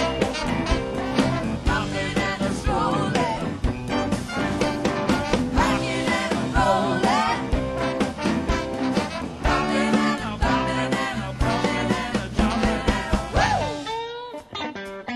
Bumping and a strolling. Rocking and a rolling. Bumping and a bumping and a bumping and a jumping and a woo.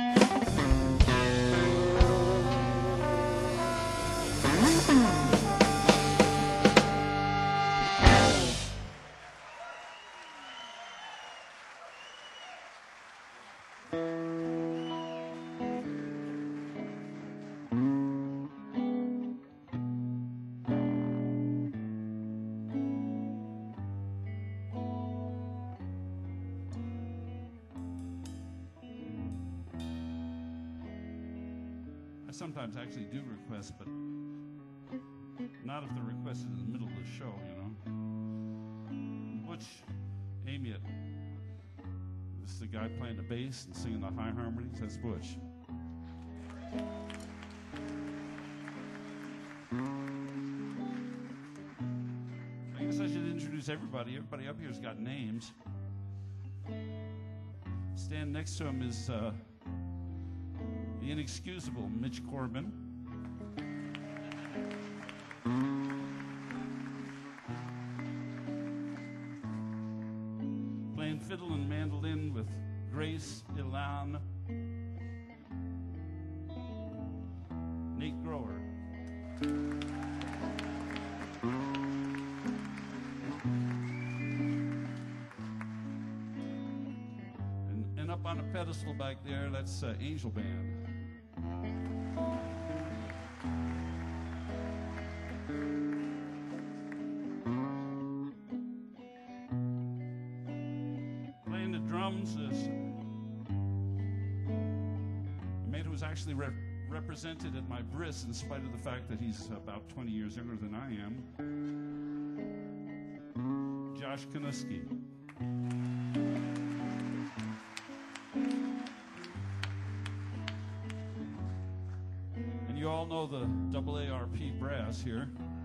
I sometimes actually do requests, but not if the request is in the middle of the show, you know. Butch Amiot is the guy playing the bass and singing the high harmonies. That's Butch. I guess I should introduce everybody. Everybody up here's got names. Standing next to him is uh, the inexcusable Mitch Corbin. Playing fiddle and mandolin with Grace Ilan. Nate Grower. Up on a pedestal back there, that's uh, Angel Band. Playing the drums is a man who was actually re- represented at my bris in spite of the fact that he's about twenty years younger than I am. Josh Kaniski. You all know the double A R P brass here.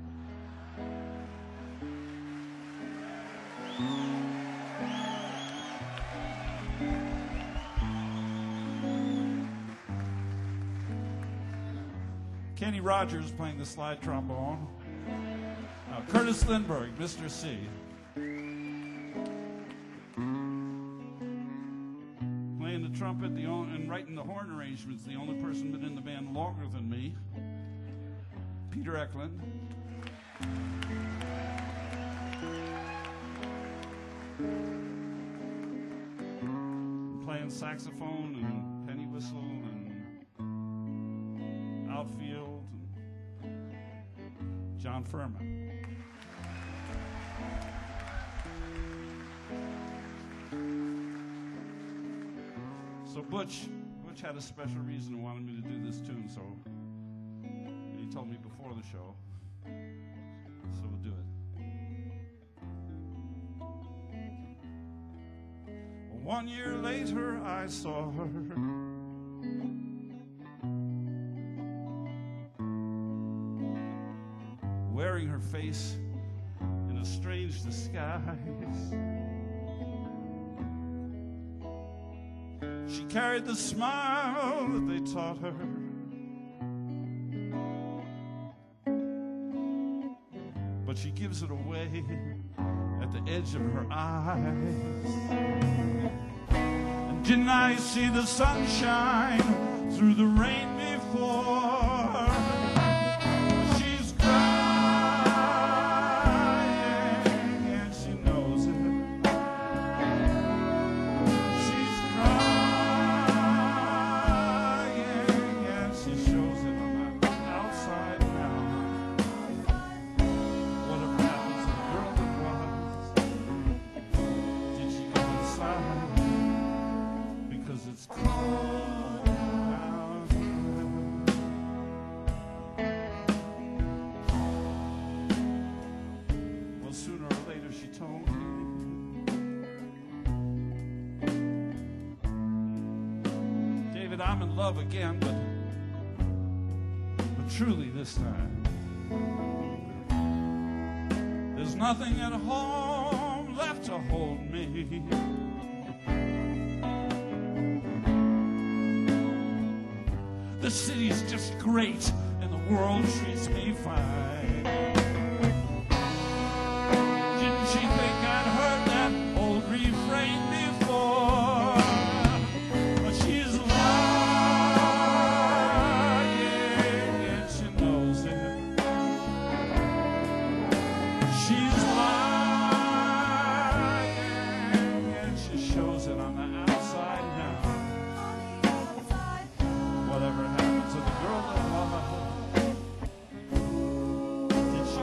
Kenny Rogers playing the slide trombone. Uh, Curtis Lindbergh, Mister C. Playing the trumpet, the only, and writing the horn arrangements, the only person been in the band longer than me, Peter Eklund. Playing saxophone and penny whistle and outfield, and John Furman. So Butch, Butch had a special reason and wanted me to do this tune, so he told me before the show, so we'll do it. One year later, I saw her wearing her face in a strange disguise. She carried the smile that they taught her, but she gives it away at the edge of her eyes. And didn't I see the sunshine through the rain before? She's crying and she knows it. She's crying and she shows it on the outside now. Whatever happened to the girl that was? Did she go inside? Because it's cold out here. Well, sooner or later she told me. David, I'm in love again, but but truly this time. There's nothing at home left to hold me. The city's just great and the world treats me fine. Didn't she think I'd heard that old refrain before? But she's lying and she knows it. She's lying and she shows it on the outside now. Whatever happened to the girl that loved? Did she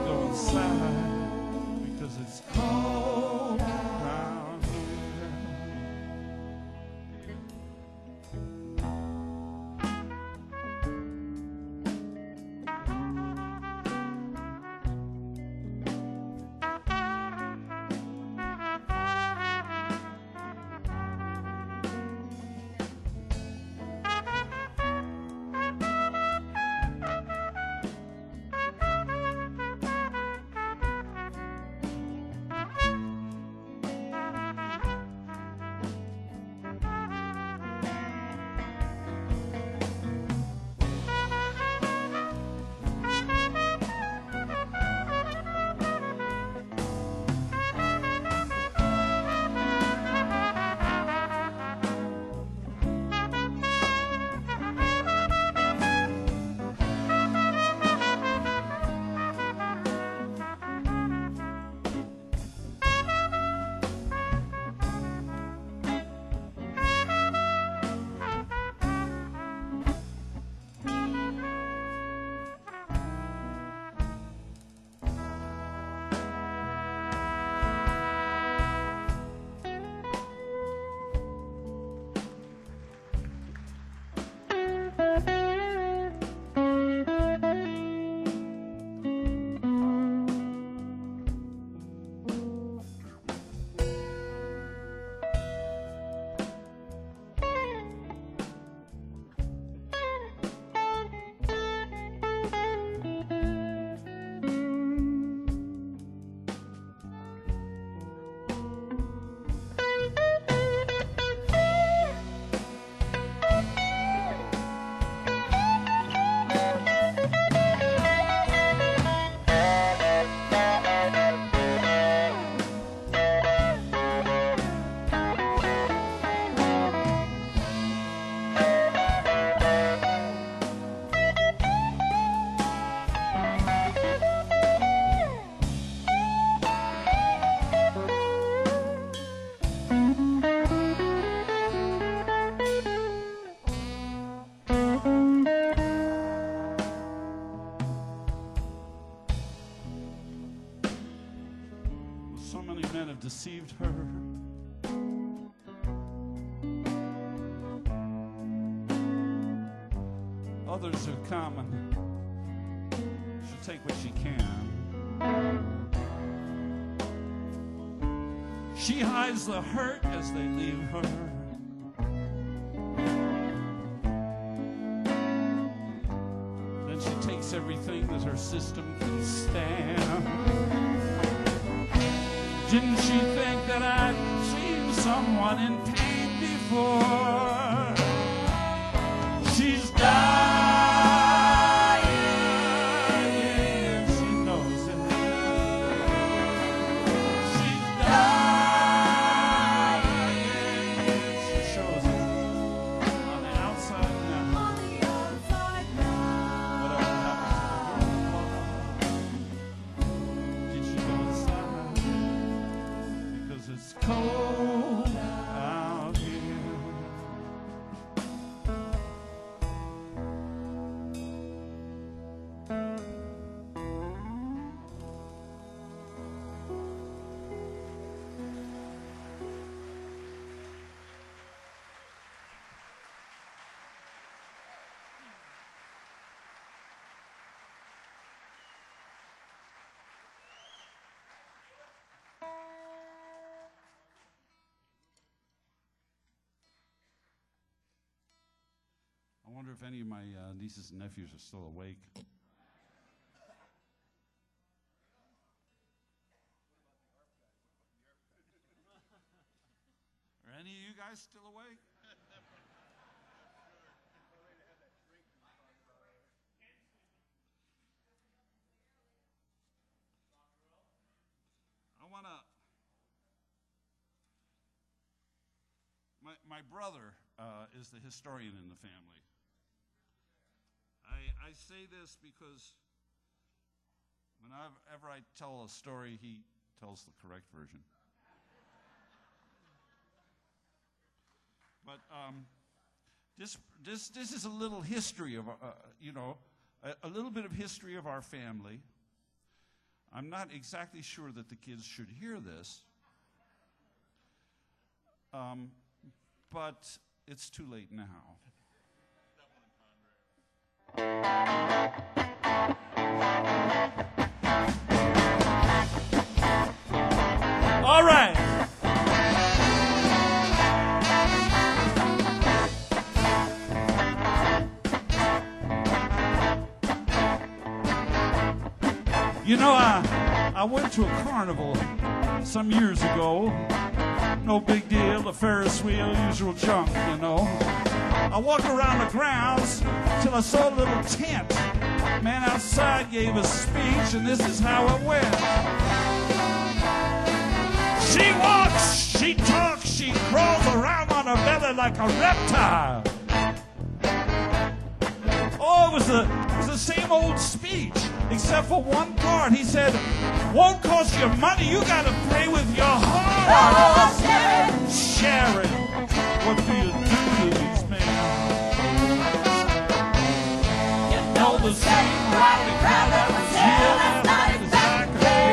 So many men have deceived her. Others have come and she'll take what she can. She hides the hurt as they leave her. Then she takes everything that her system can stand. Didn't she think that I'd seen someone in pain before? She's dying, she knows it. She's dying, she shows it on the outside now. On the outside now. Whatever happens to the girl, did she go inside? Because it's cold out here. I wonder if any of my uh, nieces and nephews are still awake. Are any of you guys still awake? I want to... My, my brother uh, is the historian in the family. I, I say this because whenever I tell a story, he tells the correct version. But um, this, this, this is a little history of, uh, you know, a, a little bit of history of our family. I'm not exactly sure that the kids should hear this, um, but it's too late now. All right. You know, I, I went to a carnival some years ago. No big deal, a Ferris wheel, usual junk, you know. I walked around the grounds till I saw a little tent. Man outside gave a speech, and this is how it went. She walks, she talks, she crawls around on her belly like a reptile. Oh, it was the, it was the same old speech, except for one part. He said, won't cost you money, you gotta pay with your heart. Oh, Sharon. Sharon, what do you do to these men? You know the same rowdy crowd that was here last night is back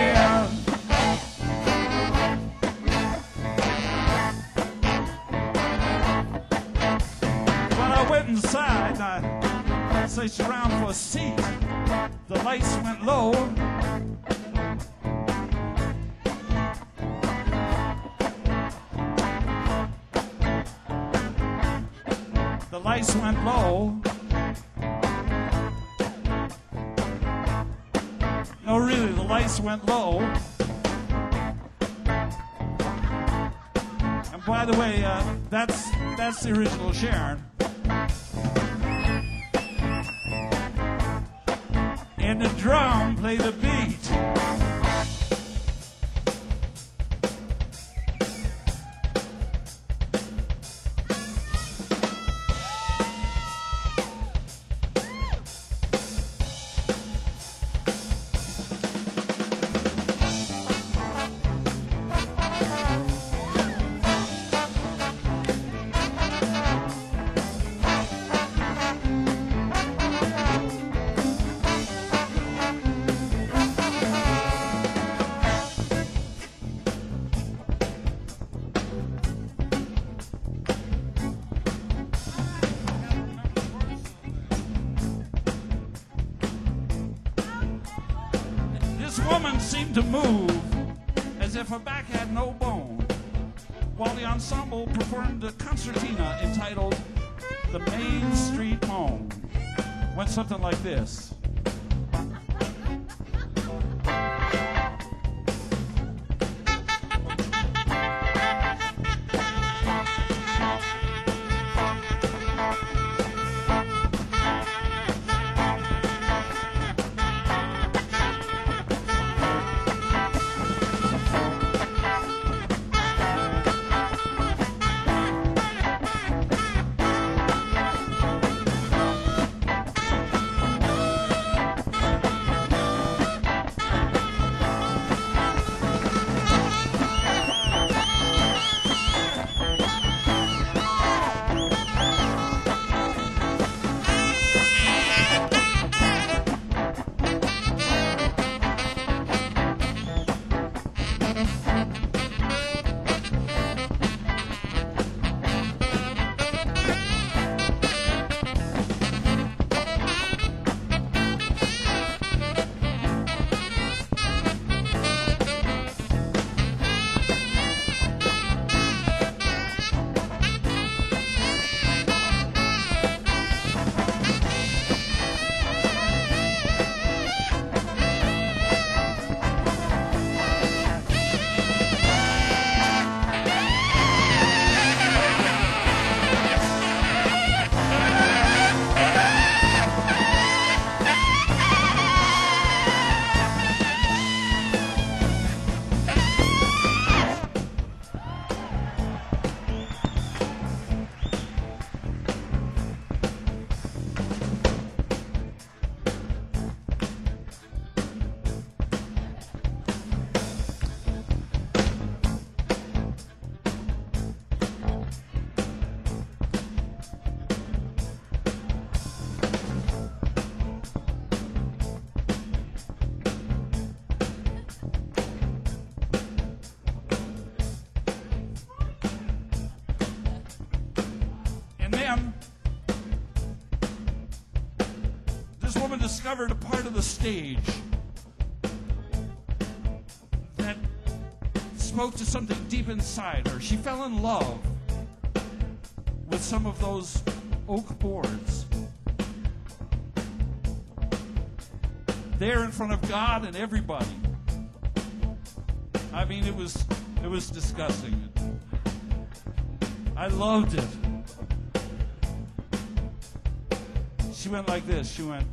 again. When I went inside, I searched around for a seat. The lights went low. The lights went low. No, really, the lights went low. And by the way, uh, that's that's the original Sharon. And the drum played the beat. seemed to move as if her back had no bone, while the ensemble performed a concertina entitled The Main Street Moan. Went something like this. Discovered a part of the stage that spoke to something deep inside her. She fell in love with some of those oak boards. There in front of God and everybody. I mean, it was it was disgusting. I loved it. She went like this. She went.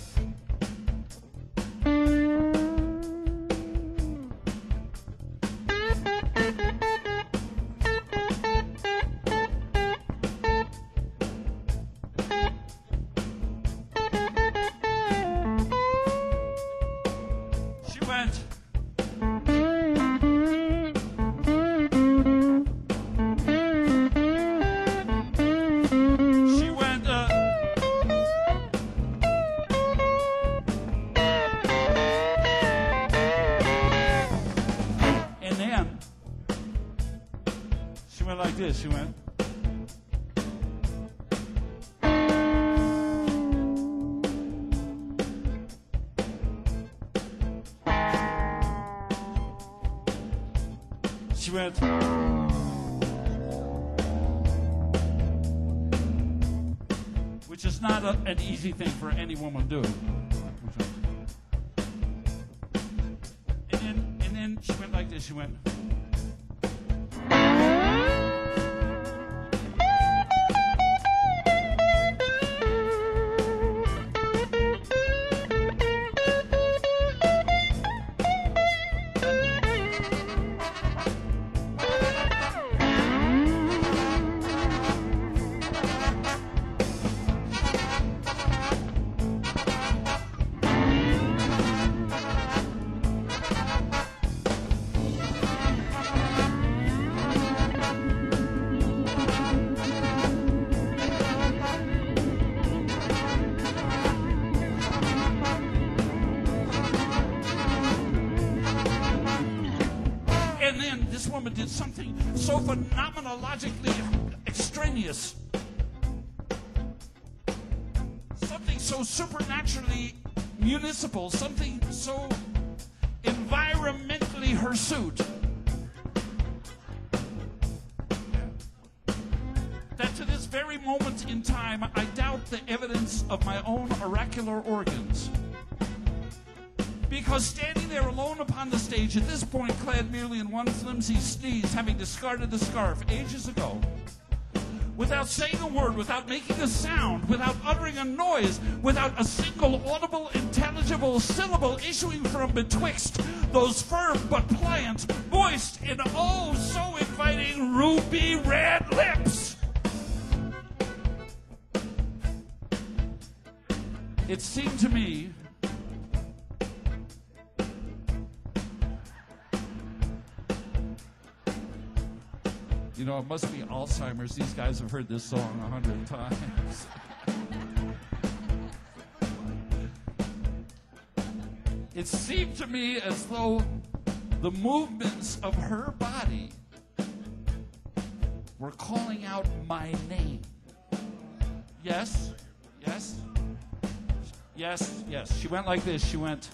Like this, she went. She went. Which is not a, an easy thing for any woman to do. And then, and then she went like this. She went. Woman did something so phenomenologically extraneous, something so supernaturally municipal, something so environmental experimentally hirsute. That to this very moment in time, I doubt the evidence of my own oracular organs. Because standing there alone upon the stage, at this point clad merely in one flimsy sneeze, having discarded the scarf ages ago, without saying a word, without making a sound, without uttering a noise, without a single audible, intelligible syllable issuing from betwixt those firm but pliant, moist, and oh so inviting ruby red lips. It seemed to me you know, it must be Alzheimer's. These guys have heard this song a hundred times. It seemed to me as though the movements of her body were calling out my name. Yes, yes, yes, yes. She went like this. She went...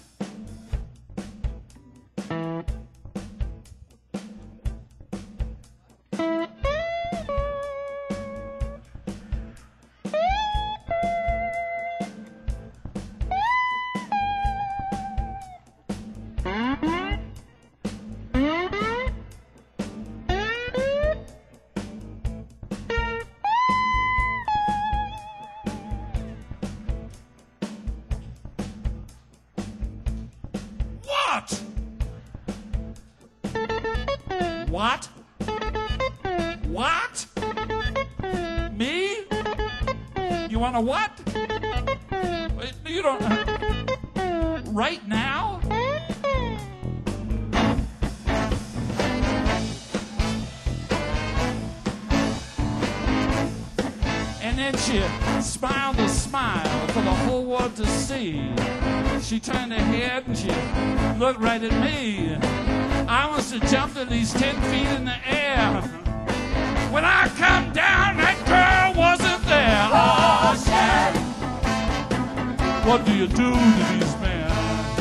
What? What? Me? You want a what? You don't... Uh, right now? And then she smiled a smile for the whole world to see. She turned her head and she looked right at me. I must have jumped at least ten feet in the air. When I come down, that girl wasn't there. Oh, shit. What do you do to these men?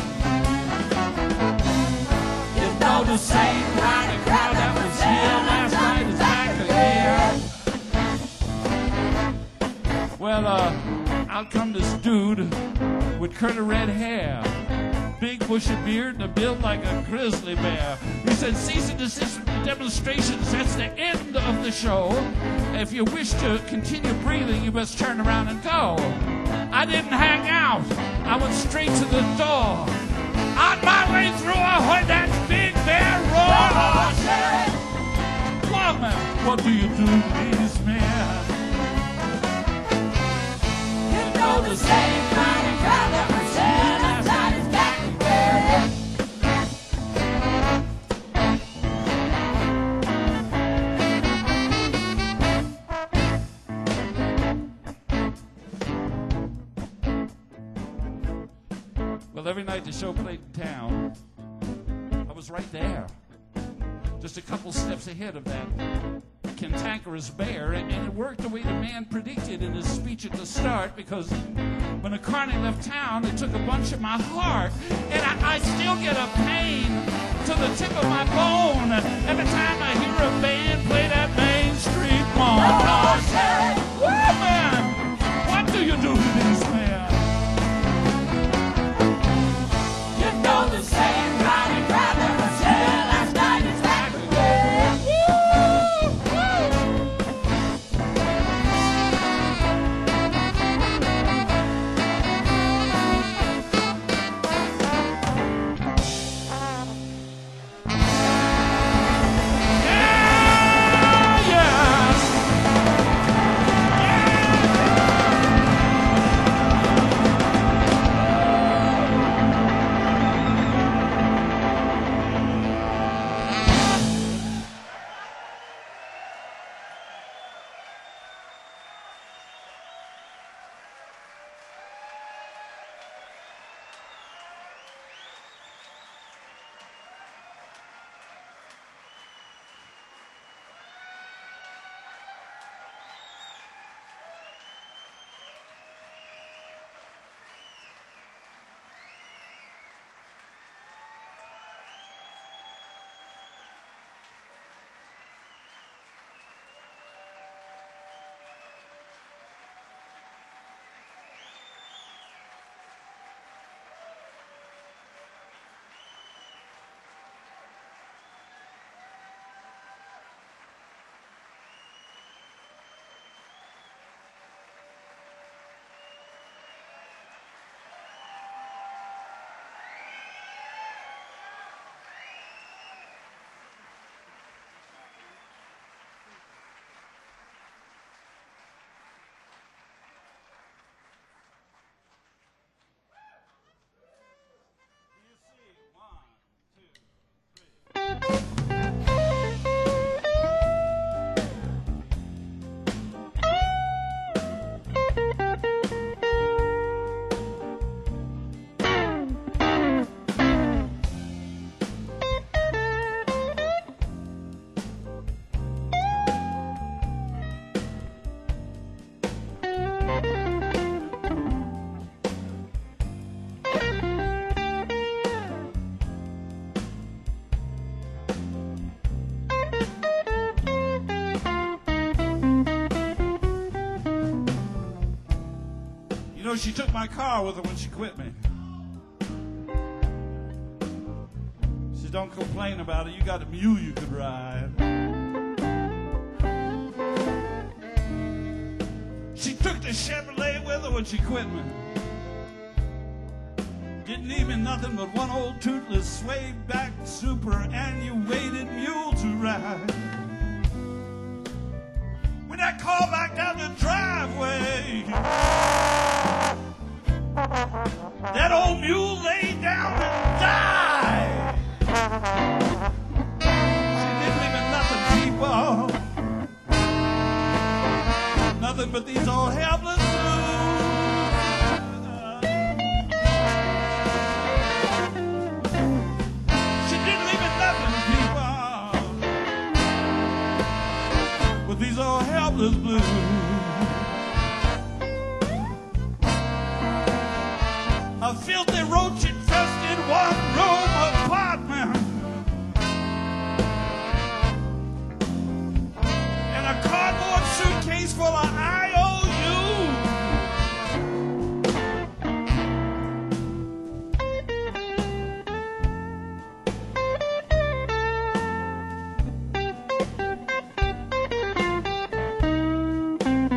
You know the same kind of crowd that was here last night is back again. Well, uh, out come this dude with curly red hair, big bushy beard, and a build like a grizzly bear. He said, cease and desist demonstrations. That's the end of the show. If you wish to continue breathing, you must turn around and go. I didn't hang out. I went straight to the door. On my way through, I heard that big bear roar. Oh, shit. Well, man, what do you do to these men? You know the same kind of crowd that was here last night is back again. Well, every night the show played in town, I was right there, just a couple steps ahead of that cantankerous bear, and it worked the way the man predicted in his speech at the start, because when the carny left town, it took a bunch of my heart, and I, I still get a pain to the tip of my bone every time I hear a band play that Main Street Mall. Oh, shit! Woo, man! What do you do to these men? You know the same kind of crowd that was here last night is back again. she took my car with her when she quit me. She said, don't complain about it. You got a mule you could ride. She took the Chevrolet with her when she quit me. Didn't leave me nothing but one old toothless sway-back superannuated mule to ride. When I called back down the driveway, that old mule laid down and died. She didn't leave me nothing, people. Nothing but these old helpless blues. She didn't leave me nothing, people. With these old helpless blues. A filthy roach infested one room apartment and a cardboard suitcase full of I O U.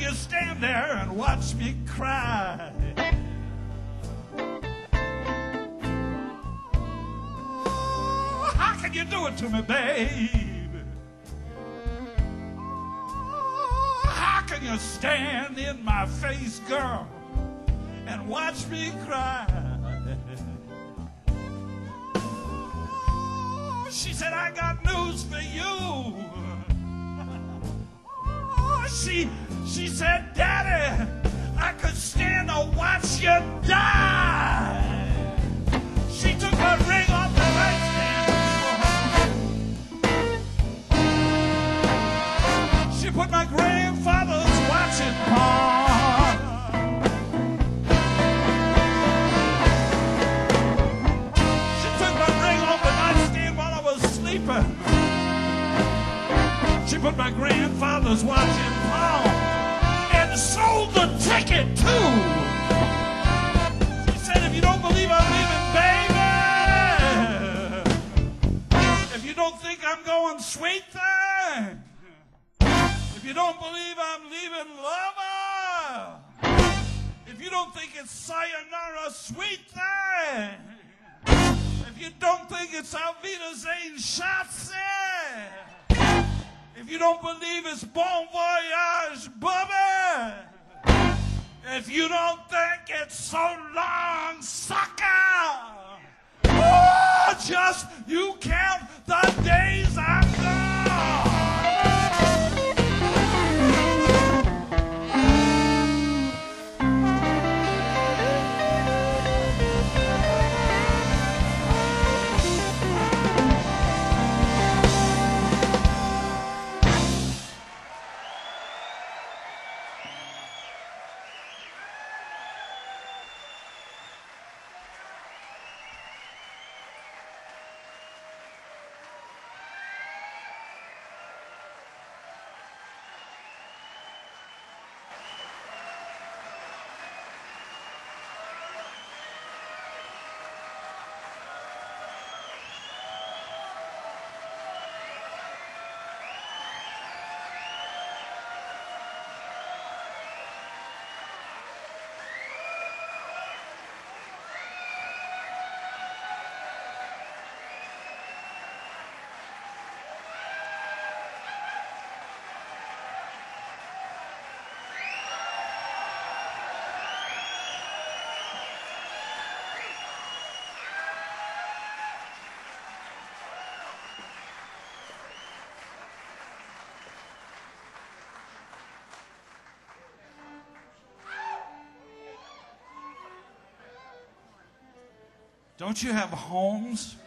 you stand there and watch me cry? Oh, how can you do it to me, babe? Oh, how can you stand in my face, girl, and watch me cry? Oh, she said, I got news for you. Oh, she, she said, Daddy, I could stand to watch you die. She took her ring off the nightstand. She put my grandfather's watching palm. She took my ring off the nightstand while I was sleeping. She put my grandfather's watching palm and sold the ticket too. She said, if you don't believe I'm leaving, baby, if you don't think I'm going sweet thing, if you don't believe I'm leaving lover, if you don't think it's sayonara sweet thing, if you don't think it's Auf Wiedersehen Schatze, if you don't believe it's Bon Voyage Bubba, if you don't think it's so long sucker, oh, just you count the days I'm gone. Don't you have homes?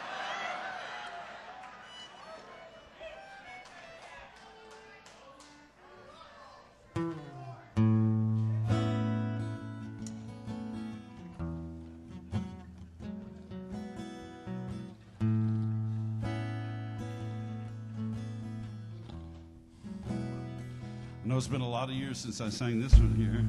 I know it's been a lot of years since I sang this one here.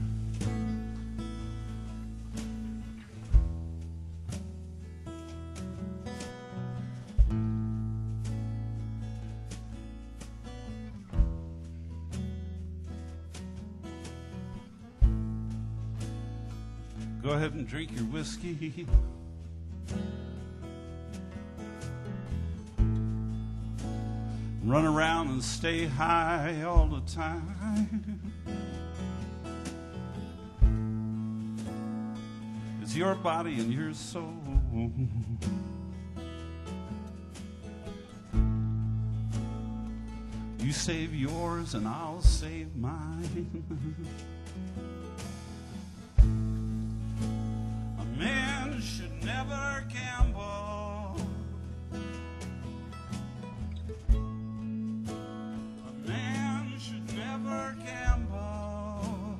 Go ahead and drink your whiskey. Run around and stay high all the time. It's your body and your soul. You save yours and I'll save mine. A man should never gamble. A man should never gamble.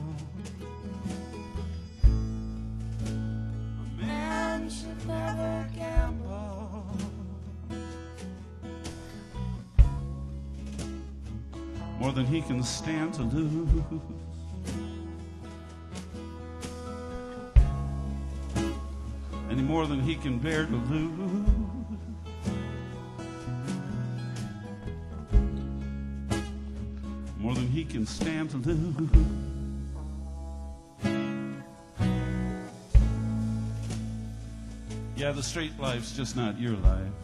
A man should never gamble. More than he can stand to lose. Any more than he can bear to lose. more than he can stand to lose. Yeah, the straight life's just not your life.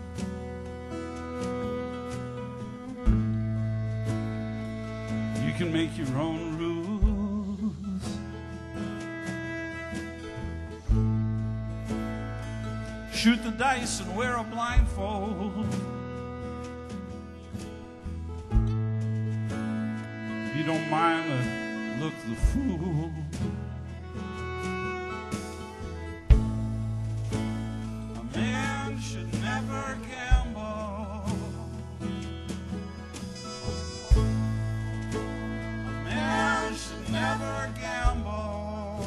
You can make your own rules. Shoot the dice and wear a blindfold. You don't mind the look the fool. A man should never gamble. A man should never gamble.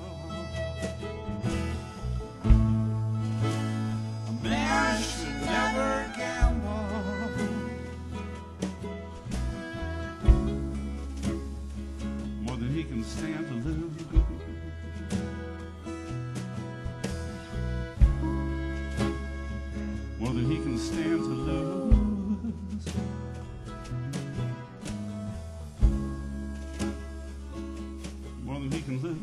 A man should never gamble. More than he can stand to lose. More than he can stand to lose. More than he can lose.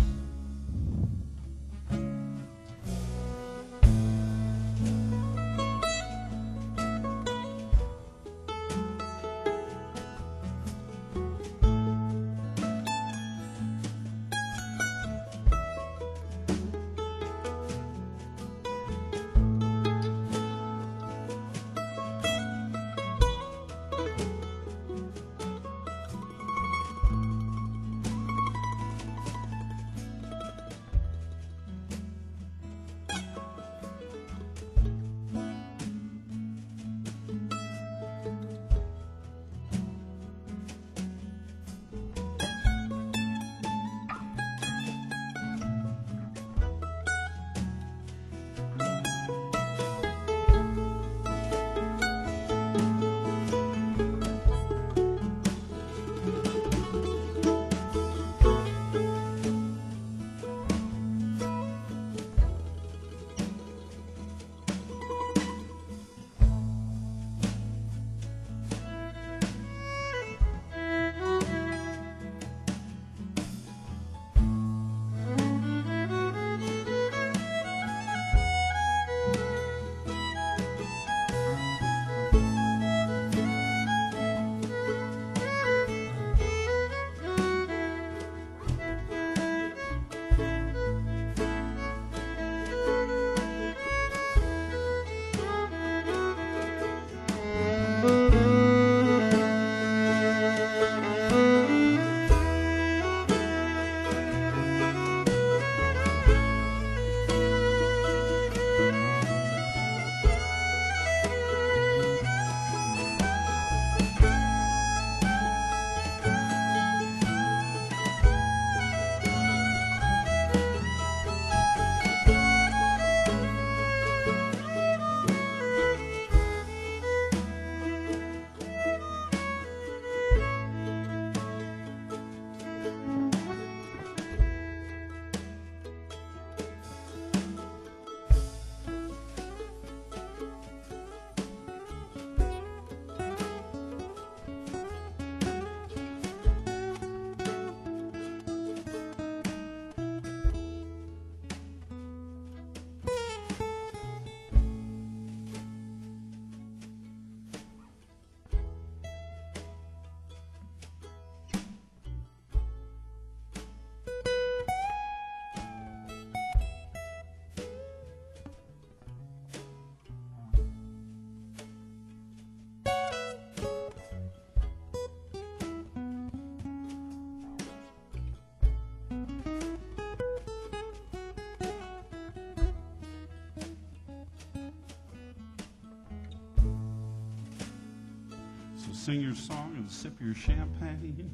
Sing your song and sip your champagne.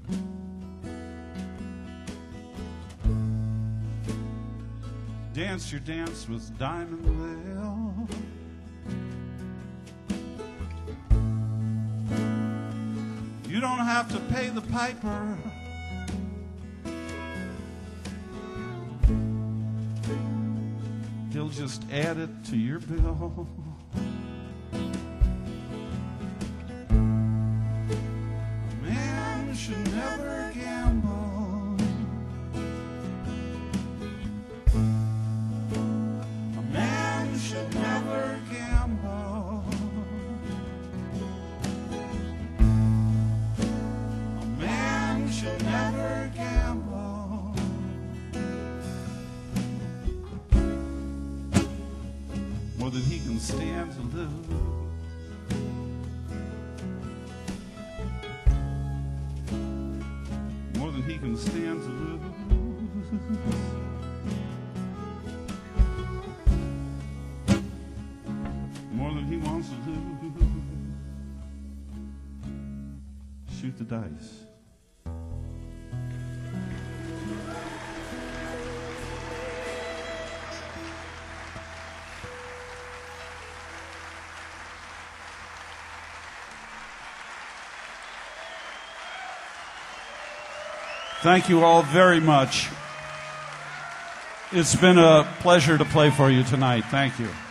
Dance your dance with Diamond Veil. You don't have to pay the piper. He'll just add it to your bill. Man can stand to lose. More than he can stand to lose. More than he wants to lose. Shoot the dice. Thank you all very much. It's been a pleasure to play for you tonight. Thank you.